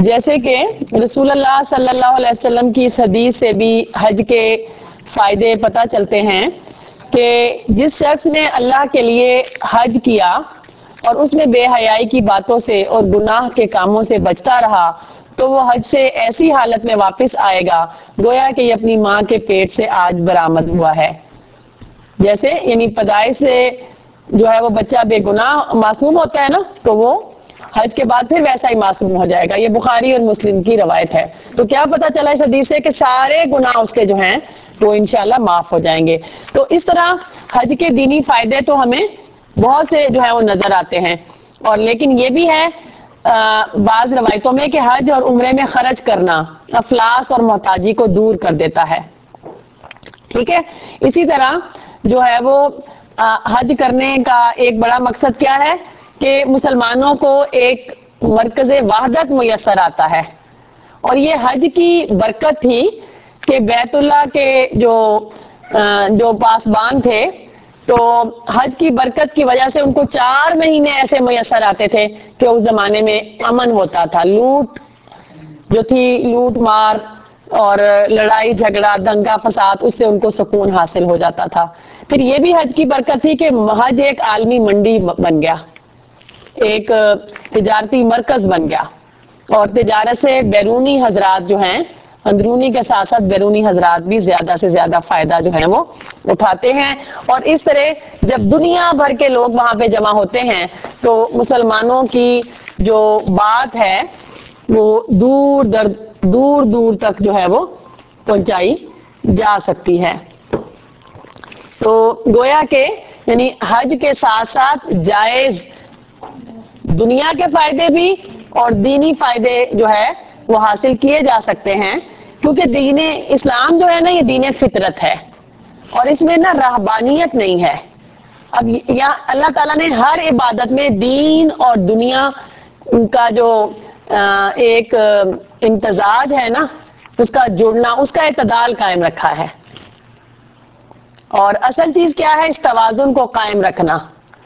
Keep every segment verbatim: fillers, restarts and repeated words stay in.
جیسے کہ رسول اللہ صلی اللہ علیہ وسلم کی اس حدیث سے بھی حج کے فائدے پتہ چلتے ہیں کہ جس شخص نے اللہ کے لیے حج کیا اور اس میں بے حیائی کی باتوں سے اور گناہ کے کاموں سے بچتا رہا تو وہ حج سے ایسی حالت میں واپس آئے گا گویا کہ یہ اپنی ماں کے پیٹ سے آج برآمد ہوا ہے. جیسے یعنی پیدائش سے جو ہے وہ بچہ بے گناہ معصوم ہوتا ہے نا, تو وہ حج کے بعد پھر ویسا ہی معصوم ہو جائے گا. یہ بخاری اور مسلم کی روایت ہے. تو کیا پتہ چلا اس حدیث سے کہ سارے گناہ اس کے جو ہیں وہ انشاءاللہ معاف ہو جائیں گے. تو اس طرح حج کے دینی فائدے تو ہمیں بہت سے جو ہے وہ نظر آتے ہیں, اور لیکن یہ بھی ہے بعض روایتوں میں کہ حج اور عمرے میں خرچ کرنا افلاس اور محتاجی کو دور کر دیتا ہے. ٹھیک ہے, اسی طرح جو ہے وہ حج کرنے کا ایک بڑا مقصد کیا ہے کہ مسلمانوں کو ایک مرکز وحدت میسر آتا ہے, اور یہ حج کی برکت تھی کہ بیت اللہ کے جو جو پاسبان تھے تو حج کی برکت کی وجہ سے ان کو چار مہینے ایسے میسر آتے تھے کہ اس زمانے میں امن ہوتا تھا. لوٹ جو تھی لوٹ مار اور لڑائی جھگڑا دنگا فساد اس سے ان کو سکون حاصل ہو جاتا تھا. پھر یہ بھی حج کی برکت تھی کہ حج ایک عالمی منڈی بن گیا, ایک تجارتی مرکز بن گیا, اور تجارت سے بیرونی حضرات جو ہیں اندرونی کے ساتھ ساتھ بیرونی حضرات بھی زیادہ سے زیادہ فائدہ جو ہے وہ اٹھاتے ہیں. اور اس طرح جب دنیا بھر کے لوگ وہاں پہ جمع ہوتے ہیں تو مسلمانوں کی جو بات ہے وہ دور در دور دور تک جو ہے وہ پہنچائی جا سکتی ہے. تو گویا کہ یعنی حج کے ساتھ ساتھ جائز دنیا کے فائدے بھی اور دینی فائدے جو ہے وہ حاصل کیے جا سکتے ہیں, کیونکہ دین اسلام جو ہے نا یہ دین فطرت ہے اور اس میں نا رہبانیت نہیں ہے. اب یہاں اللہ تعالیٰ نے ہر عبادت میں دین اور دنیا کا جو ایک امتزاج ہے نا اس کا جڑنا اس کا اعتدال قائم رکھا ہے, اور اصل چیز کیا ہے اس توازن کو قائم رکھنا.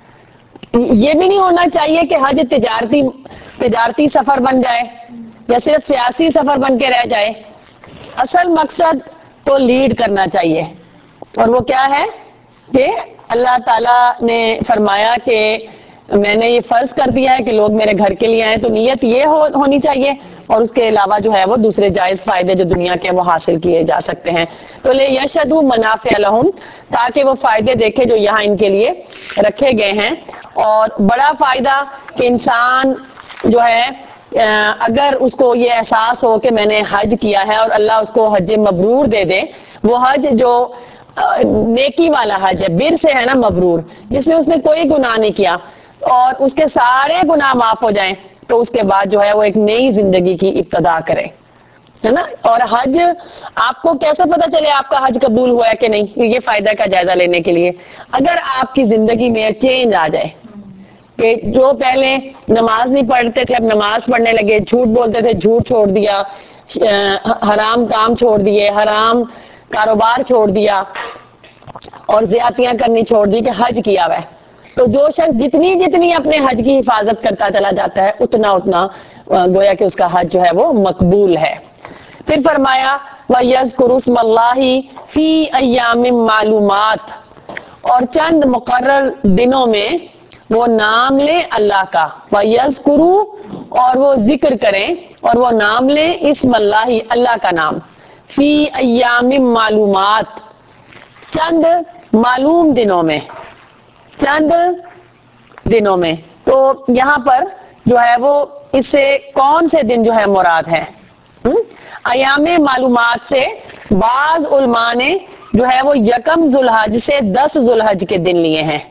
یہ بھی نہیں ہونا چاہیے کہ حج تجارتی تجارتی سفر بن جائے یا صرف سیاسی سفر بن کے رہ جائے. اصل مقصد تو لیڈ کرنا چاہیے, اور وہ کیا ہے کہ اللہ تعالیٰ نے فرمایا کہ میں نے یہ فرض کر دیا ہے کہ لوگ میرے گھر کے لیے آئیں, تو نیت یہ ہو, ہونی چاہیے, اور اس کے علاوہ جو ہے وہ دوسرے جائز فائدے جو دنیا کے وہ حاصل کیے جا سکتے ہیں. تو لے یشہدوا منافع لہم, تاکہ وہ فائدے دیکھے جو یہاں ان کے لیے رکھے گئے ہیں. اور بڑا فائدہ کہ انسان جو ہے اگر اس کو یہ احساس ہو کہ میں نے حج کیا ہے اور اللہ اس کو حج مبرور دے دے, وہ حج جو نیکی والا حج ہے, بر سے ہے نا مبرور, جس میں اس نے کوئی گناہ نہیں کیا اور اس کے سارے گناہ معاف ہو جائیں, تو اس کے بعد جو ہے وہ ایک نئی زندگی کی ابتدا کرے, ہے نا. اور حج آپ کو کیسے پتا چلے آپ کا حج قبول ہوا ہے کہ نہیں, یہ فائدہ کا جائزہ لینے کے لیے اگر آپ کی زندگی میں چینج آ جائے کہ جو پہلے نماز نہیں پڑھتے تھے اب نماز پڑھنے لگے, جھوٹ بولتے تھے جھوٹ چھوڑ دیا, حرام کام چھوڑ دیے, حرام کاروبار چھوڑ دیا, اور زیادتیاں کرنی چھوڑ دی کہ حج کیا ہوا ہے. تو جو شخص جتنی جتنی اپنے حج کی حفاظت کرتا چلا جاتا ہے اتنا اتنا گویا کہ اس کا حج جو ہے وہ مقبول ہے. پھر فرمایا وَيَذْكُرُ اسْمَ اللَّهِ فِي أَيَّامٍ مَّعْلُومَاتٍ, اور چند مقرر دنوں میں وہ نام لے اللہ کا, وَيَذْكُرُ اور وہ ذکر کریں اور وہ نام لے اسم اللہ اللہ کا نام, فی ایام معلومات چند معلوم دنوں میں, چند دنوں میں. تو یہاں پر جو ہے وہ اس سے کون سے دن جو ہے مراد ہے, ایام معلومات سے بعض علماء نے جو ہے وہ یکم ذوالحج سے دس ذوالحج کے دن لیے ہیں,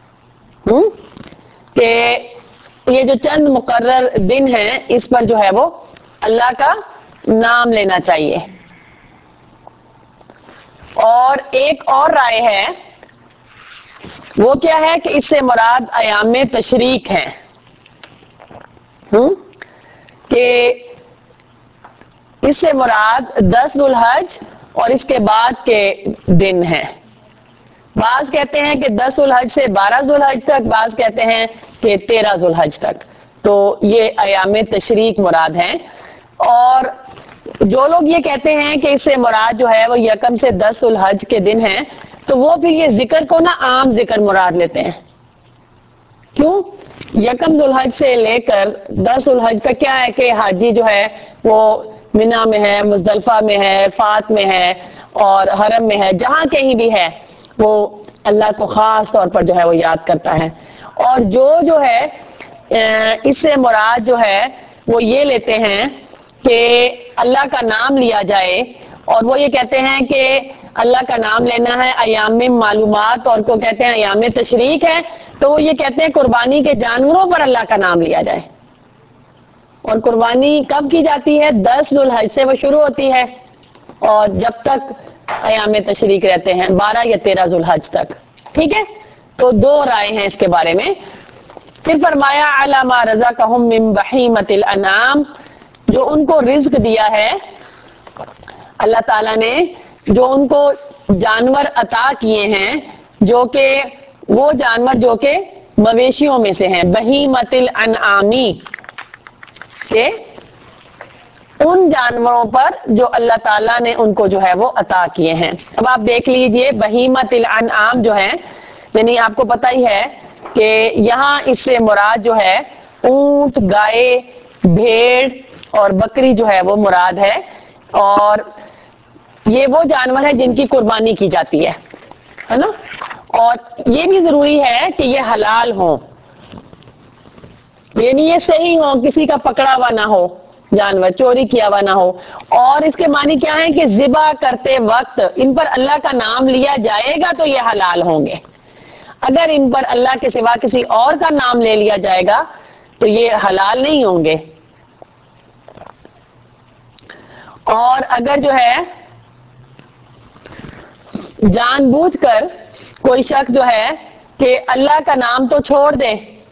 کہ یہ جو چند مقرر دن ہیں اس پر جو ہے وہ اللہ کا نام لینا چاہیے. اور ایک اور رائے ہے, وہ کیا ہے کہ اس سے مراد ایام تشریق ہیں, کہ اس سے مراد دس ذوالحج اور اس کے بعد کے دن ہیں. بعض کہتے ہیں کہ دس ذوالحج سے بارہ ذوالحج تک, بعض کہتے ہیں کہ تیرہ ذوالحج تک. تو یہ ایام تشریق مراد ہیں. اور جو لوگ یہ کہتے ہیں کہ اس سے مراد جو ہے وہ یکم سے دس ذوالحج کے دن ہیں، تو وہ پھر یہ ذکر کو نا عام ذکر مراد لیتے ہیں. کیوں؟ یکم ذوالحج سے لے کر دس ذوالحج کا کیا ہے کہ حاجی جو ہے وہ منا میں ہے، مزدلفہ میں ہے، فات میں ہے اور حرم میں ہے، جہاں کہیں بھی ہے وہ اللہ کو خاص طور پر جو ہے وہ یاد کرتا ہے. اور جو جو ہے اس سے مراد جو ہے وہ یہ لیتے ہیں کہ اللہ کا نام لیا جائے، اور وہ یہ کہتے ہیں کہ اللہ کا نام لینا ہے ایام معلومات، اور کو کہتے ہیں ایام تشریق ہے، تو وہ یہ کہتے ہیں قربانی کے جانوروں پر اللہ کا نام لیا جائے. اور قربانی کب کی جاتی ہے؟ دس ذوالحج سے وہ شروع ہوتی ہے اور جب تک ایام تشریق رہتے ہیں بارہ یا تیرہ ذوالحج تک. ٹھیک ہے، تو دو رائے ہیں اس کے بارے میں. پھر فرمایا علامہ رزقہم من بہیمۃ الانعام، جو ان کو رزق دیا ہے اللہ تعالیٰ نے، جو ان کو جانور عطا کیے ہیں، جو کہ وہ جانور جو کہ مویشیوں میں سے ہیں، بہیمۃ الانعامی، کہ ان جانوروں پر جو اللہ تعالیٰ نے ان کو جو ہے وہ عطا کیے ہیں. اب آپ دیکھ لیجئے بہیمۃ الانعام جو ہے، یعنی آپ کو پتہ ہی ہے کہ یہاں اس سے مراد جو ہے اونٹ، گائے، بھیڑ اور بکری جو ہے وہ مراد ہے، اور یہ وہ جانور ہیں جن کی قربانی کی جاتی ہے ہے نا. اور یہ بھی ضروری ہے کہ یہ حلال ہوں، یعنی یہ صحیح ہو، کسی کا پکڑا ہوا نہ ہو، جانور چوری کیا ہوا نہ ہو. اور اس کے معنی کیا ہے کہ ذبح کرتے وقت ان پر اللہ کا نام لیا جائے گا تو یہ حلال ہوں گے. اگر ان پر اللہ کے سوا کسی اور کا نام لے لیا جائے گا تو یہ حلال نہیں ہوں گے. اور اگر جو ہے جان بوجھ کر کوئی شخص جو ہے کہ اللہ کا نام تو چھوڑ دے،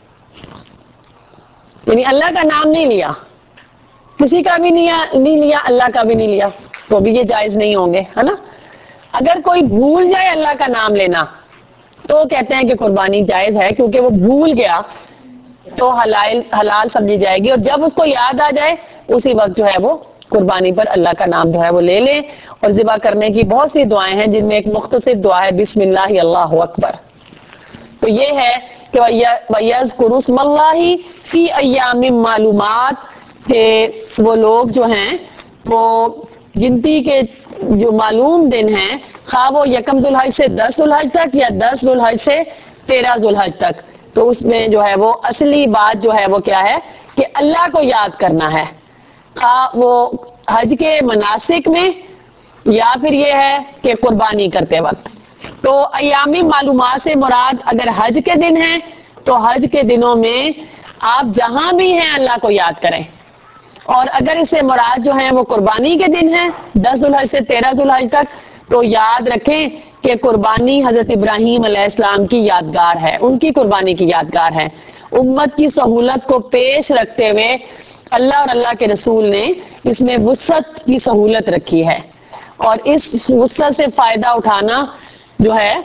یعنی اللہ کا نام نہیں لیا، کسی کا بھی نہیں لیا، اللہ کا بھی نہیں لیا، تو بھی یہ جائز نہیں ہوں گے، ہے نا. اگر کوئی بھول جائے اللہ کا نام لینا تو کہتے ہیں کہ قربانی جائز ہے، کیونکہ وہ بھول گیا تو حلال حلال سمجھی جائے گی، اور جب اس کو یاد آ جائے اسی وقت جو ہے وہ قربانی پر اللہ کا نام جو ہے وہ لے لیں. اور ذبح کرنے کی بہت سی دعائیں ہیں، جن میں ایک مختصر دعا ہے بسم اللہ اللہ اکبر. تو یہ ہے کہ وَيَذْكُرُ اسْمَ اللَّهِ فِي أَيَّامٍ معلومات، کہ وہ لوگ جو ہیں وہ گنتی کے جو معلوم دن ہیں، خواہ وہ یکم ذوالحج سے دس ذوالحج تک یا دس ذوالحج سے تیرہ ذوالحج تک، تو اس میں جو ہے وہ اصلی بات جو ہے وہ کیا ہے کہ اللہ کو یاد کرنا ہے، خواہ وہ حج کے مناسک میں یا پھر یہ ہے کہ قربانی کرتے وقت. تو ایامی معلومات سے مراد اگر حج کے دن ہیں تو حج کے دنوں میں آپ جہاں بھی ہیں اللہ کو یاد کریں، اور اگر اس سے مراد جو ہیں وہ قربانی کے دن ہیں دس ذوالحج سے تیرہ ذوالحج تک، تو یاد رکھیں کہ قربانی حضرت ابراہیم علیہ السلام کی یادگار ہے، ان کی قربانی کی یادگار ہے. امت کی سہولت کو پیش رکھتے ہوئے اللہ اور اللہ کے رسول نے اس میں وسعت کی سہولت رکھی ہے، اور اس وسعت سے فائدہ اٹھانا جو ہے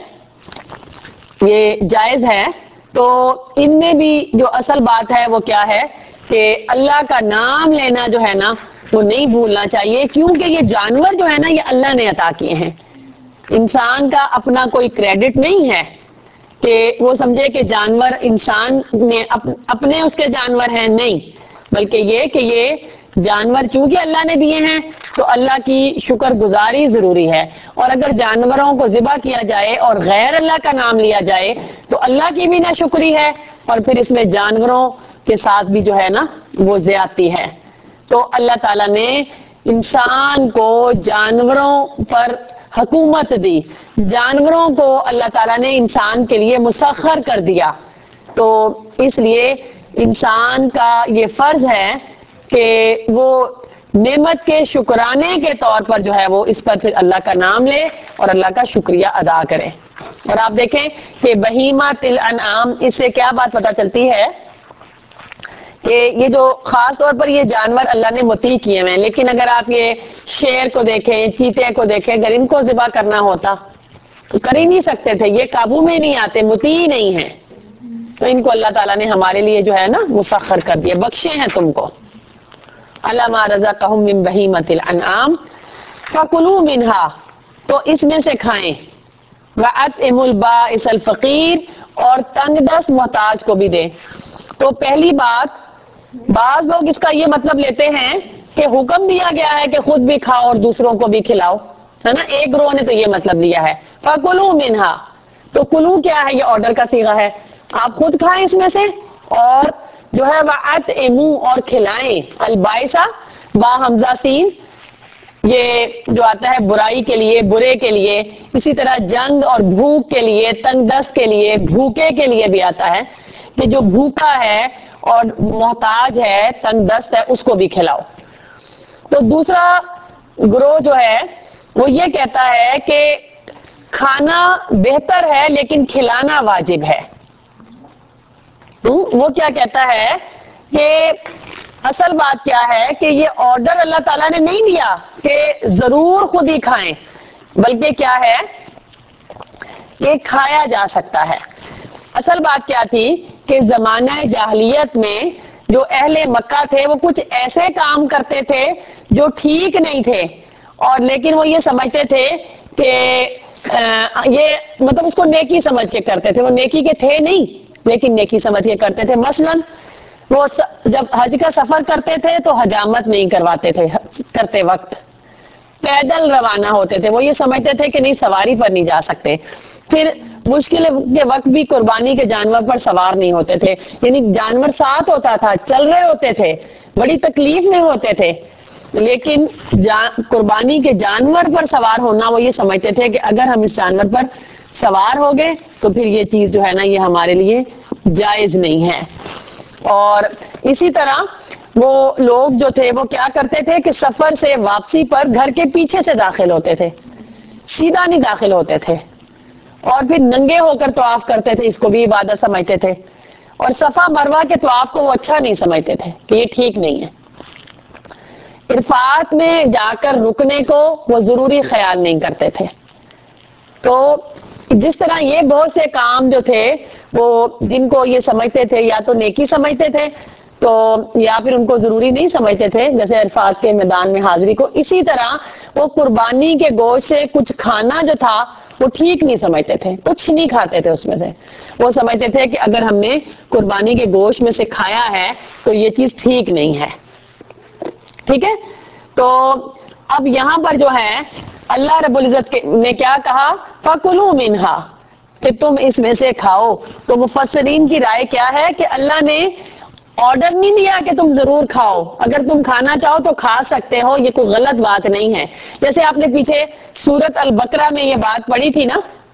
یہ جائز ہے. تو ان میں بھی جو اصل بات ہے وہ کیا ہے کہ اللہ کا نام لینا جو ہے نا وہ نہیں بھولنا چاہیے، کیونکہ یہ جانور جو ہے نا یہ اللہ نے عطا کیے ہیں. انسان کا اپنا کوئی کریڈٹ نہیں ہے کہ وہ سمجھے کہ جانور انسان نے اپنے اس کے جانور ہیں، نہیں، بلکہ یہ کہ یہ جانور چونکہ اللہ نے دیے ہیں تو اللہ کی شکر گزاری ضروری ہے. اور اگر جانوروں کو ذبح کیا جائے اور غیر اللہ کا نام لیا جائے تو اللہ کی بھی نہ شکری ہے، اور پھر اس میں جانوروں کے ساتھ بھی جو ہے نا وہ زیادتی ہے. تو اللہ تعالیٰ نے انسان کو جانوروں پر حکومت دی، جانوروں کو اللہ تعالیٰ نے انسان کے لیے مسخر کر دیا، تو اس لیے انسان کا یہ فرض ہے کہ وہ نعمت کے شکرانے کے طور پر جو ہے وہ اس پر پھر اللہ کا نام لے اور اللہ کا شکریہ ادا کرے. اور آپ دیکھیں کہ بہیمۃ الانعام، اس سے کیا بات پتہ چلتی ہے کہ یہ جو خاص طور پر یہ جانور اللہ نے مطیع کیے ہوئے ہیں، لیکن اگر آپ یہ شیر کو دیکھیں، چیتے کو دیکھیں، اگر ان کو ذبح کرنا ہوتا تو کر ہی نہیں سکتے تھے، یہ قابو میں نہیں آتے، مطیع ہی نہیں ہیں، تو ان کو اللہ تعالیٰ نے ہمارے لیے جو ہے نا مسخر کر دیا، بخشے ہیں تم کو. علی ما رزقہم من بہیمۃ الانعام فکلوا منہا، تو اس میں سے کھائیں، وَأَطْعِمُوا الْبَائِسَ الْفَقِيرَ، اور تنگ دست محتاج کو بھی دیں۔ تو پہلی بات، بعض لوگ اس کا یہ مطلب لیتے ہیں کہ حکم دیا گیا ہے کہ خود بھی کھاؤ اور دوسروں کو بھی کھلاؤ، ہے نا، ایک گروہ نے تو یہ مطلب لیا ہے۔ فَكُلُوا مِنْهَا، تو کلو کیا ہے؟ یہ آرڈر کا صیغہ ہے، آپ خود کھائیں اس میں سے، اور جو ہے وَأَطْعِمُوا، اور کھلائیں، البائسہ با حمزہ سین، یہ جو آتا ہے برائی کے لیے، برے کے لیے، اسی طرح جنگ اور بھوک کے لیے، تنگ دست کے لیے، بھوکے کے لیے بھی آتا ہے کہ جو بھوکا ہے اور محتاج ہے، تنگ دست ہے، اس کو بھی کھلاؤ۔ تو دوسرا گروہ جو ہے وہ یہ کہتا ہے کہ کھانا بہتر ہے لیکن کھلانا واجب ہے۔ وہ کیا کہتا ہے کہ اصل بات کیا ہے کہ یہ آرڈر اللہ تعالیٰ نے نہیں دیا کہ ضرور خود ہی کھائیں، بلکہ کیا ہے کہ کھایا جا سکتا ہے۔ اصل بات کیا تھی کہ زمانہ جاہلیت میں جو اہل مکہ تھے وہ کچھ ایسے کام کرتے تھے جو ٹھیک نہیں تھے، اور لیکن وہ یہ سمجھتے تھے کہ یہ مطلب اس کو نیکی سمجھ کے کرتے تھے، وہ نیکی کے تھے نہیں لیکن نیکی سمجھ کے کرتے تھے۔ مثلا وہ جب حج کا سفر کرتے تھے تو حجامت نہیں کرواتے تھے، کرتے وقت پیدل روانہ ہوتے تھے، وہ یہ سمجھتے تھے کہ نہیں سواری پر نہیں جا سکتے۔ پھر مشکل کے وقت بھی قربانی کے جانور پر سوار نہیں ہوتے تھے، یعنی جانور ساتھ ہوتا تھا، چل رہے ہوتے تھے، بڑی تکلیف میں ہوتے تھے، لیکن قربانی کے جانور پر سوار ہونا وہ یہ سمجھتے تھے کہ اگر ہم اس جانور پر سوار ہو گئے تو پھر یہ چیز جو ہے نا یہ ہمارے لیے جائز نہیں ہے۔ اور اسی طرح وہ لوگ جو تھے وہ کیا کرتے تھے کہ سفر سے واپسی پر گھر کے پیچھے سے داخل ہوتے تھے، سیدھا نہیں داخل ہوتے تھے، اور پھر ننگے ہو کر طواف کرتے تھے، اس کو بھی عبادت سمجھتے تھے، اور صفا مروہ کے طواف کو وہ اچھا نہیں سمجھتے تھے کہ یہ ٹھیک نہیں ہے۔ عرفات میں جا کر رکنے کو وہ ضروری خیال نہیں کرتے تھے۔ تو جس طرح یہ بہت سے کام جو تھے وہ جن کو یہ سمجھتے تھے یا تو نیکی سمجھتے تھے تو یا پھر ان کو ضروری نہیں سمجھتے تھے، جیسے عرفات کے میدان میں حاضری کو، اسی طرح وہ قربانی کے گوشت سے کچھ کھانا جو تھا وہ ٹھیک نہیں سمجھتے تھے، کچھ نہیں کھاتے تھے اس میں سے، وہ سمجھتے تھے کہ اگر ہم نے قربانی کے گوشت میں سے کھایا ہے تو یہ چیز ٹھیک نہیں ہے۔ ٹھیک ہے، تو اب یہاں پر جو ہے اللہ رب العزت نے کیا کہا؟ فَكُلُوا مِنْهَا، کہ تم اس میں سے کھاؤ۔ تو مفسرین کی رائے کیا ہے کہ اللہ نے آرڈر نہیں دیا کہ تم ضرور کھاؤ، اگر تم کھانا چاہو تو کھا سکتے ہو، یہ کوئی غلط بات نہیں ہے۔ جیسے آپ نے پیچھے سورت البقرہ میں یہ بات پڑھی تھی نا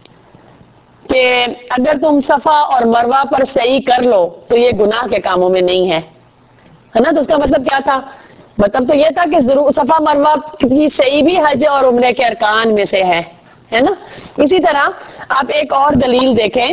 کہ اگر تم صفا اور مروہ پر سعی کر لو تو یہ گناہ کے کاموں میں نہیں ہے، ہے نا؟ تو اس کا مطلب کیا تھا؟ مطلب تو یہ تھا کہ ضرور صفا مروہ کی سعی بھی حج اور عمرے کے ارکان میں سے ہے، ہے نا؟ اسی طرح آپ ایک اور دلیل دیکھیں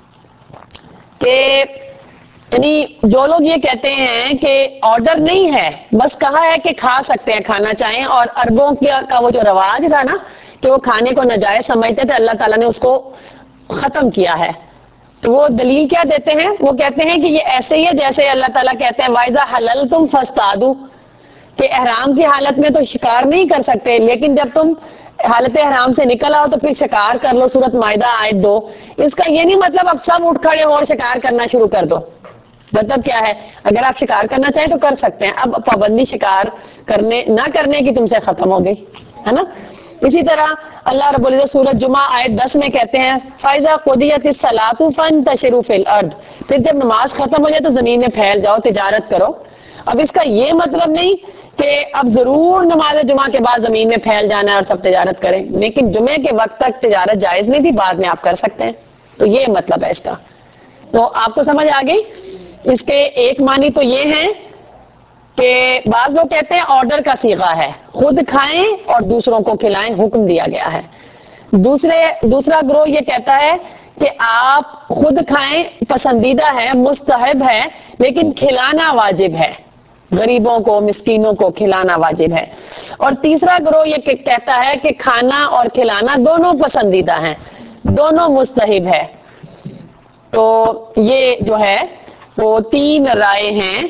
کہ یعنی جو لوگ یہ کہتے ہیں کہ آرڈر نہیں ہے، بس کہا ہے کہ کھا سکتے ہیں، کھانا چاہیں، اور عربوں کا وہ جو رواج تھا نا کہ وہ کھانے کو ناجائز سمجھتے تھے، اللہ تعالیٰ نے اس کو ختم کیا ہے۔ تو وہ دلیل کیا دیتے ہیں؟ وہ کہتے ہیں کہ یہ ایسے ہی ہے جیسے اللہ تعالیٰ کہتے ہیں وَإِذَا حَلَلْتُمْ فَاصْطَادُوا، کہ احرام کی حالت میں تو شکار نہیں کر سکتے، لیکن جب تم حالت احرام سے نکل آؤ تو پھر شکار کر لو، سورۃ مائدہ آیت دو۔ اس کا یہ نہیں مطلب اب سب اٹھ کھڑے ہو اور شکار کرنا شروع کر دو، مطلب کیا ہے؟ اگر آپ شکار کرنا چاہیں تو کر سکتے ہیں، اب پابندی شکار کرنے نہ کرنے کی تم سے ختم ہو گئی، ہے نا؟ اسی طرح اللہ رب العزت سورۃ جمعہ آیت دس میں کہتے ہیں فَإِذَا قُضِيَتِ الصَّلَاةُ فَانتَشِرُوا فِي الْأَرْضِ، پھر جب نماز ختم ہو جائے تو زمین میں پھیل جاؤ، تجارت کرو۔ اب اس کا یہ مطلب نہیں کہ اب ضرور نماز جمعہ کے بعد زمین میں پھیل جانا ہے اور سب تجارت کریں، لیکن جمعے کے وقت تک تجارت جائز نہیں تھی، بعد میں آپ کر سکتے ہیں، تو یہ مطلب ہے اس کا۔ تو آپ کو سمجھ آ گئی؟ اس کے ایک معنی تو یہ ہیں کہ بعض لوگ کہتے ہیں آرڈر کا صیغہ ہے، خود کھائیں اور دوسروں کو کھلائیں، حکم دیا گیا ہے۔ دوسرے دوسرا گروہ یہ کہتا ہے کہ آپ خود کھائیں، پسندیدہ ہے، مستحب ہے، لیکن کھلانا واجب ہے، غریبوں کو، مسکینوں کو کھلانا واجب ہے۔ اور تیسرا گروہ یہ کہتا ہے کہ کھانا اور کھلانا دونوں پسندیدہ ہیں، دونوں مستحب ہے۔ تو یہ جو ہے وہ تین رائے ہیں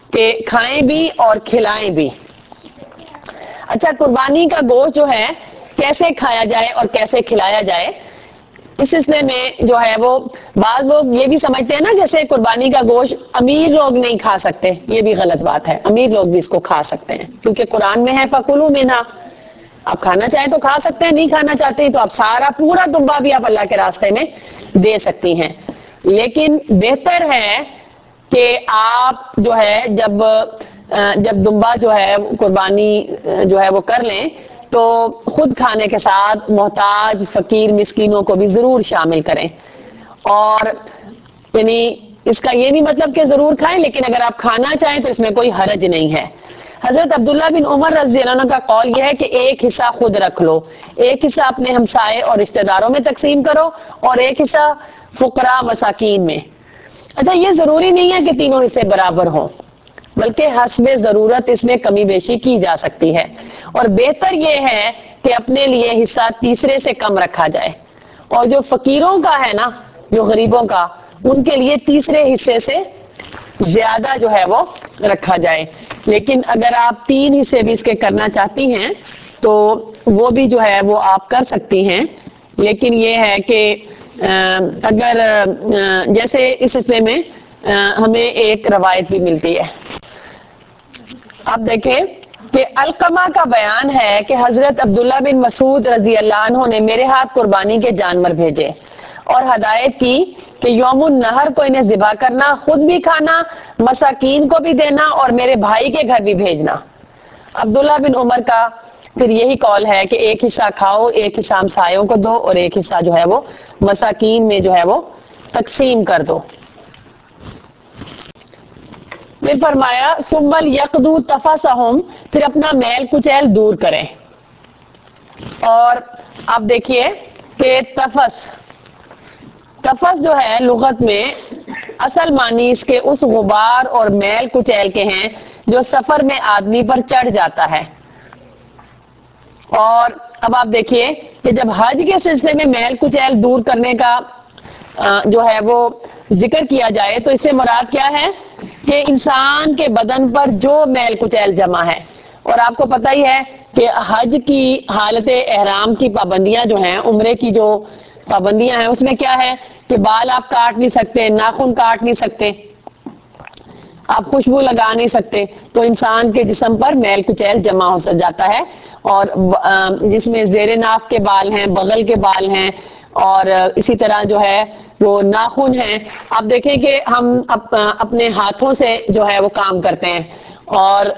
کہ کھائیں بھی اور کھلائیں بھی۔ اچھا، قربانی کا گوشت جو ہے کیسے کھایا جائے اور کیسے کھلایا جائے، اس سلسلے میں جو ہے وہ بعض لوگ یہ بھی سمجھتے ہیں نا جیسے قربانی کا گوشت امیر لوگ نہیں کھا سکتے، یہ بھی غلط بات ہے، امیر لوگ بھی اس کو کھا سکتے ہیں، کیونکہ قرآن میں ہے فَكُلُوا مِنْهَا، آپ کھانا چاہیں تو کھا سکتے ہیں، نہیں کھانا چاہتے ہیں تو آپ سارا پورا دمبا بھی آپ اللہ کے راستے میں دے سکتی ہیں۔ لیکن بہتر ہے کہ آپ جو ہے جب جب دمبا جو ہے قربانی جو ہے وہ کر لیں تو خود کھانے کے ساتھ محتاج فقیر مسکینوں کو بھی ضرور شامل کریں، اور یعنی اس کا یہ نہیں مطلب کہ ضرور کھائیں، لیکن اگر آپ کھانا چاہیں تو اس میں کوئی حرج نہیں ہے۔ حضرت عبداللہ بن عمر رضی اللہ عنہ کا قول یہ ہے کہ ایک حصہ خود رکھ لو، ایک حصہ اپنے ہمسائے اور رشتہ داروں میں تقسیم کرو، اور ایک حصہ فقراء مساکین میں۔ اچھا، یہ ضروری نہیں ہے کہ تینوں حصے برابر ہوں، بلکہ حسب ضرورت اس میں کمی بیشی کی جا سکتی ہے، اور بہتر یہ ہے کہ اپنے لیے حصہ تیسرے سے کم رکھا جائے، اور جو فقیروں کا ہے نا، جو غریبوں کا، ان کے لیے تیسرے حصے سے زیادہ جو ہے وہ رکھا جائے۔ لیکن اگر آپ تین حصے بھی اس کے کرنا چاہتی ہیں تو وہ بھی جو ہے وہ آپ کر سکتی ہیں، لیکن یہ ہے کہ اگر جیسے اس سلسلے میں ہمیں ایک روایت بھی ملتی ہے، آپ دیکھیں کہ علقمہ کا بیان ہے کہ حضرت عبداللہ بن مسعود رضی اللہ عنہ نے میرے ہاتھ قربانی کے جانور بھیجے اور ہدایت کی کہ یوم النحر کو انہیں ذبح کرنا، خود بھی کھانا، مساکین کو بھی دینا اور میرے بھائی کے گھر بھی بھیجنا۔ عبداللہ بن عمر کا پھر یہی قول ہے کہ ایک حصہ کھاؤ، ایک حصہ ہمسایوں کو دو، اور ایک حصہ جو ہے وہ مساکین میں جو ہے وہ تقسیم کر دو۔ پھر فرمایا ثم لیقضوا تفثہم، پھر اپنا میل کچیل دور کریں۔ اور آپ دیکھیے کہ تفث تفث جو ہے لغت میں اصل معنی اس کے اس غبار اور میل کچیل کے ہیں جو سفر میں آدمی پر چڑھ جاتا ہے۔ اور اب آپ دیکھیے کہ جب حج کے سلسلے میں میل کچیل دور کرنے کا جو ہے وہ ذکر کیا جائے تو اس سے مراد کیا ہے کہ انسان کے بدن پر جو میل کچیل جمع ہے، اور آپ کو پتہ ہی ہے کہ حج کی حالت احرام کی پابندیاں جو ہیں، عمرے کی جو پابندیاں ہیں، اس میں کیا ہے کہ بال آپ کاٹ نہیں سکتے، ناخن کاٹ نہیں سکتے، آپ خوشبو لگا نہیں سکتے، تو انسان کے جسم پر میل کچیل جمع ہو جاتا ہے، اور جس میں زیر ناف کے بال ہیں، بغل کے بال ہیں، اور اسی طرح جو ہے وہ ناخن ہیں۔ آپ دیکھیں کہ ہم اپنے ہاتھوں سے جو ہے وہ کام کرتے ہیں، اور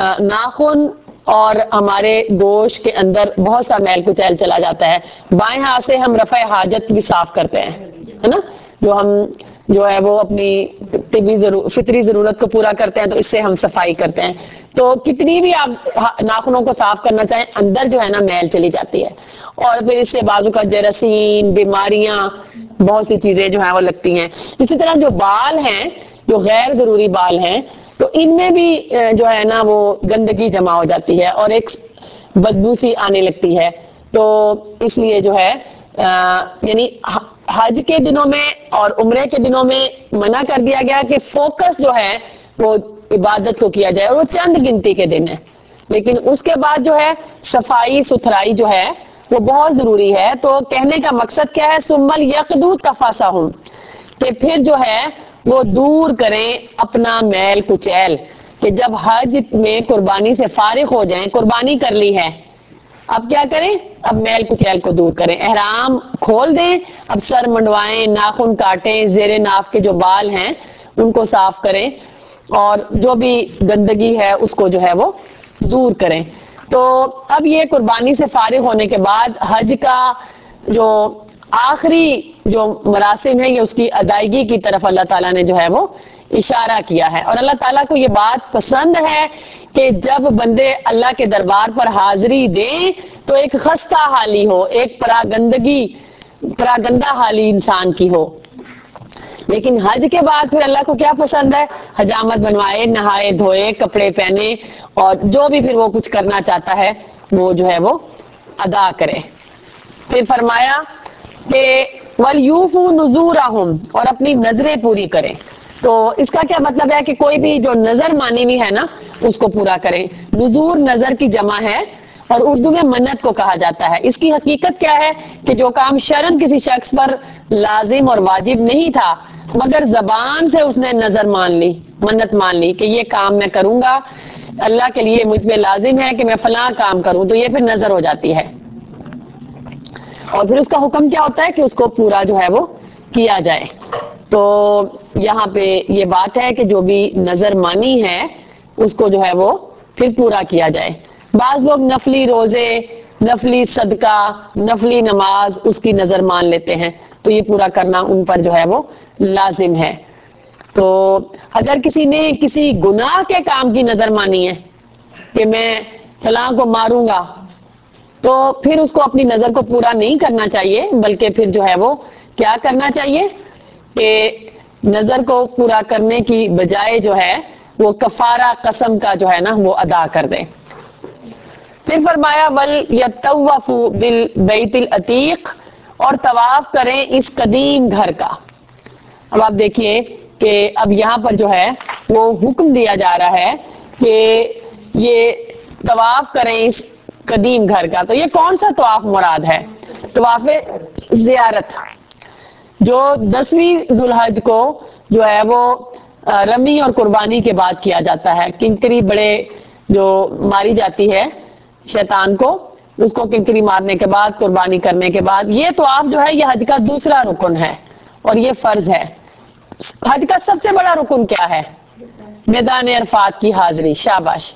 ناخن اور ہمارے گوشت کے اندر بہت سا میل کچیل چلا جاتا ہے۔ بائیں ہاتھ سے ہم رفع حاجت بھی صاف کرتے ہیں، ہے نا، جو ہم جو ہے وہ اپنی طبی ضرور فطری ضرورت کو پورا کرتے ہیں تو اس سے ہم صفائی کرتے ہیں، تو کتنی بھی آپ ناخنوں کو صاف کرنا چاہیں اندر جو ہے نا میل چلی جاتی ہے، اور پھر اس سے بازو کا جراثیم، بیماریاں، بہت سی چیزیں جو ہیں وہ لگتی ہیں۔ اسی طرح جو بال ہیں، جو غیر ضروری بال ہیں، تو ان میں بھی جو ہے نا وہ گندگی جمع ہو جاتی ہے اور ایک بدبو سی آنے لگتی ہے، تو اس لیے جو ہے یعنی حج کے دنوں میں اور عمرے کے دنوں میں منع کر دیا گیا کہ فوکس جو ہے وہ عبادت کو کیا جائے، اور وہ چند گنتی کے دن ہے، لیکن اس کے بعد جو ہے صفائی ستھرائی جو ہے وہ بہت ضروری ہے۔ تو کہنے کا مقصد کیا ہے، ثم لیقضوا تفثہم، کہ پھر جو ہے وہ دور کریں اپنا میل کچیل، کہ جب حج میں قربانی سے فارغ ہو جائیں، قربانی کر لی ہے، اب کیا کریں، اب میل کچیل کو دور کریں، احرام کھول دیں، اب سر منڈوائیں، ناخن کاٹیں، زیر ناف کے جو بال ہیں ان کو صاف کریں، اور جو بھی گندگی ہے اس کو جو ہے وہ دور کریں۔ تو اب یہ قربانی سے فارغ ہونے کے بعد حج کا جو آخری جو مراسم ہے، یہ اس کی ادائیگی کی طرف اللہ تعالیٰ نے جو ہے وہ اشارہ کیا ہے، اور اللہ تعالیٰ کو یہ بات پسند ہے کہ جب بندے اللہ کے دربار پر حاضری دیں تو ایک خستہ حالی ہو، ایک پراگندگی پراگندہ حالی انسان کی ہو۔ لیکن حج کے بعد پھر اللہ کو کیا پسند ہے، حجامت بنوائے، نہائے دھوئے، کپڑے پہنے، اور جو بھی پھر وہ کچھ کرنا چاہتا ہے وہ جو ہے وہ ادا کرے۔ پھر فرمایا کہ وَلْيُوفُوا نُذُورَهُمْ، اور اپنی نظریں پوری کریں۔ تو اس کا کیا مطلب ہے کہ کوئی بھی جو نظر مانی ہوئی ہے نا اس کو پورا کریں. نذور نظر کی جمع ہے اور اردو میں منت کو کہا جاتا ہے. اس کی حقیقت کیا ہے کہ جو کام شرعاً کسی شخص پر لازم اور واجب نہیں تھا مگر زبان سے اس نے نظر مان لی، منت مان لی کہ یہ کام میں کروں گا، اللہ کے لیے مجھ پہ لازم ہے کہ میں فلاں کام کروں، تو یہ پھر نظر ہو جاتی ہے. اور پھر اس کا حکم کیا ہوتا ہے کہ اس کو پورا جو ہے وہ کیا جائے. تو یہاں پہ یہ بات ہے کہ جو بھی نظر مانی ہے اس کو جو ہے وہ پھر پورا کیا جائے. بعض لوگ نفلی روزے، نفلی صدقہ، نفلی نماز اس کی نظر مان لیتے ہیں، تو یہ پورا کرنا ان پر جو ہے وہ لازم ہے. تو اگر کسی نے کسی گناہ کے کام کی نظر مانی ہے کہ میں فلاں کو ماروں گا، تو پھر اس کو اپنی نظر کو پورا نہیں کرنا چاہیے، بلکہ پھر جو ہے وہ کیا کرنا چاہیے کہ نظر کو پورا کرنے کی بجائے جو ہے وہ کفارہ قسم کا جو ہے نا وہ ادا کر دے. پھر فرمایا ول یطوف بالبیت العتیق، اور طواف کریں اس قدیم گھر کا. اب آپ دیکھیے کہ اب یہاں پر جو ہے وہ حکم دیا جا رہا ہے کہ یہ طواف کریں اس قدیم گھر کا. تو یہ کون سا طواف مراد ہے؟ طواف زیارت، جو دسویں ذوالحج کو جو ہے وہ رمی اور قربانی کے بعد کیا جاتا ہے. کنکری بڑے جو ماری جاتی ہے شیطان کو، اس کو کنکری مارنے کے بعد، قربانی کرنے کے بعد، یہ طواف جو ہے یہ حج کا دوسرا رکن ہے اور یہ فرض ہے. حج کا سب سے بڑا رکن کیا ہے؟ میدان عرفات کی حاضری. شاباش.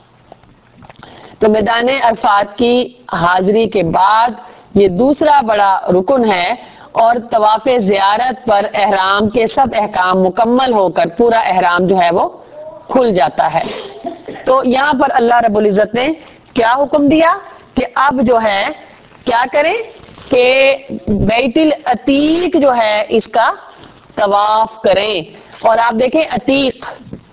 تو میدان عرفات کی حاضری کے بعد یہ دوسرا بڑا رکن ہے، اور طواف زیارت پر احرام کے سب احکام مکمل ہو کر پورا احرام جو ہے وہ کھل جاتا ہے. تو یہاں پر اللہ رب العزت نے کیا حکم دیا کہ اب جو ہے کیا کریں کہ بیت العتیق جو ہے اس کا طواف کریں. اور آپ دیکھیں عتیق،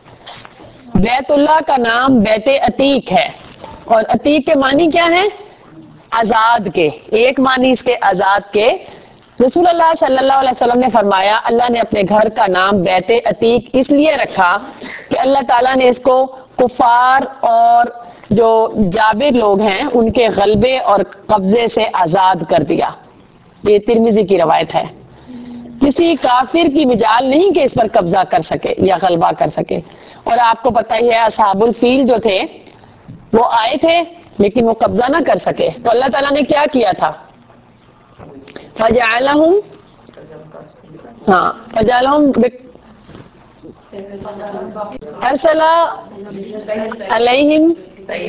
بیت اللہ کا نام بیت عتیق ہے، اور عتیق کے معنی کیا ہیں؟ آزاد کے. ایک معنی اس کے آزاد کے. رسول اللہ صلی اللہ علیہ وسلم نے فرمایا اللہ نے اپنے گھر کا نام بیت عتیق اس لیے رکھا کہ اللہ تعالیٰ نے اس کو کفار اور جو جابر لوگ ہیں ان کے غلبے اور قبضے سے آزاد کر دیا. یہ ترمذی کی روایت ہے. کسی کافر کی مجال نہیں کہ اس پر قبضہ کر سکے یا غلبہ کر سکے. اور آپ کو پتہ ہی ہے اصحاب الفیل جو تھے وہ آئے تھے لیکن وہ قبضہ نہ کر سکے، تو اللہ تعالیٰ نے کیا کیا تھا؟ فجعلہم ہاں فجعلہم ارسل علیہم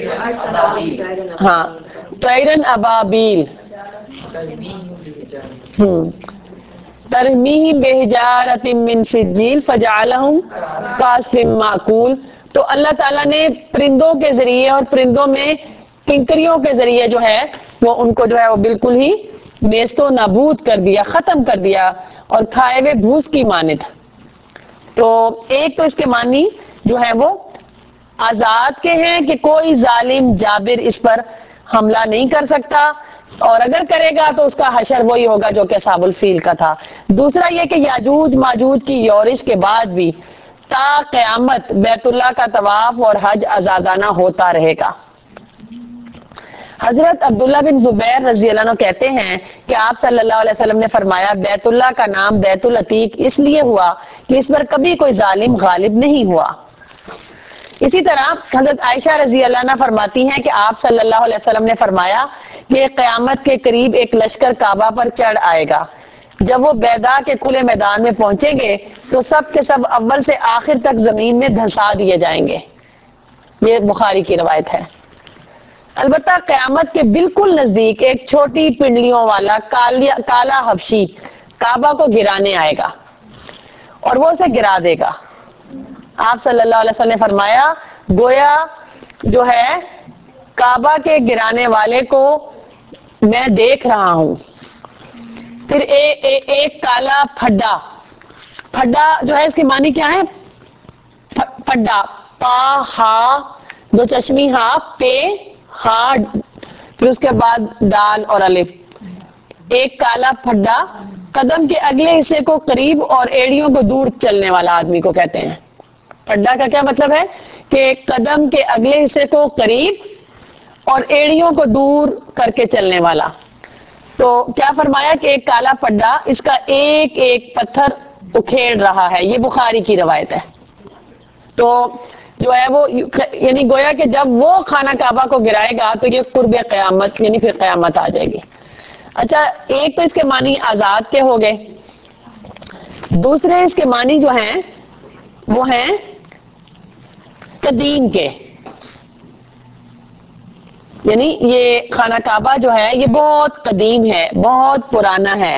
ہاں طیرن ابابیل ترمیہم بحجارۃ من سجیل فجعلہم کعصف مأکول. تو اللہ تعالیٰ نے پرندوں کے ذریعے اور پرندوں میں کنکریوں کے ذریعے جو ہے وہ ان کو جو ہے وہ بالکل ہی نیست و نابود کر دیا، ختم کر دیا، اور کھائے ہوئے بھوس کی مانند. تو ایک تو اس کے معنی جو ہے وہ آزاد کے ہیں کہ کوئی ظالم جابر اس پر حملہ نہیں کر سکتا، اور اگر کرے گا تو اس کا حشر وہی ہوگا جو کہ اصحاب الفیل کا تھا. دوسرا یہ کہ یاجوج ماجوج کی یورش کے بعد بھی تا قیامت بیت اللہ کا طواف اور حج آزادانہ ہوتا رہے گا. حضرت عبداللہ بن زبیر رضی اللہ عنہ کہتے ہیں کہ آپ صلی اللہ علیہ وسلم نے فرمایا بیت اللہ کا نام بیت العتیق اس لیے ہوا کہ اس پر کبھی کوئی ظالم غالب نہیں ہوا. اسی طرح حضرت عائشہ رضی اللہ عنہ فرماتی ہیں کہ آپ صلی اللہ علیہ وسلم نے فرمایا کہ قیامت کے قریب ایک لشکر کعبہ پر چڑھ آئے گا. جب وہ بیضاء کے کھلے میدان میں پہنچیں گے تو سب کے سب اول سے آخر تک زمین میں دھسا دیے جائیں گے. یہ بخاری کی روایت ہے. البتہ قیامت کے بالکل نزدیک ایک چھوٹی پنڈلیوں والا کالا حبشی کعبہ کو گرانے آئے گا اور وہ اسے گرا دے گا. آپ صلی اللہ علیہ وسلم نے فرمایا گویا جو ہے کعبہ کے گرانے والے کو میں دیکھ رہا ہوں. پھر اے اے ایک کالا پھڈا، پھڈا جو ہے اس کی معنی کیا ہے؟ پھڈا، پا ہا دو چشمی ہا پے ہا پھر اس کے بعد دال اور الف. ایک کالا پھڈا قدم کے اگلے حصے کو قریب اور ایڑیوں کو دور چلنے والا آدمی کو کہتے ہیں۔ پڈا کا کیا مطلب ہے کہ قدم کے اگلے حصے کو قریب اور ایڑیوں کو دور کر کے چلنے والا۔ تو کیا فرمایا کہ ایک کالا پڈا اس کا ایک ایک پتھر اکھیڑ رہا ہے، یہ بخاری کی روایت ہے۔ تو جو ہے وہ یعنی گویا کہ جب وہ خانہ کعبہ کو گرائے گا تو یہ قرب قیامت یعنی پھر قیامت آ جائے گی۔ اچھا، ایک تو اس کے معنی آزاد کے ہو گئے، دوسرے اس کے معنی جو ہیں وہ ہیں قدیم کے، یعنی یہ خانہ کعبہ جو ہے یہ بہت قدیم ہے، بہت پرانا ہے۔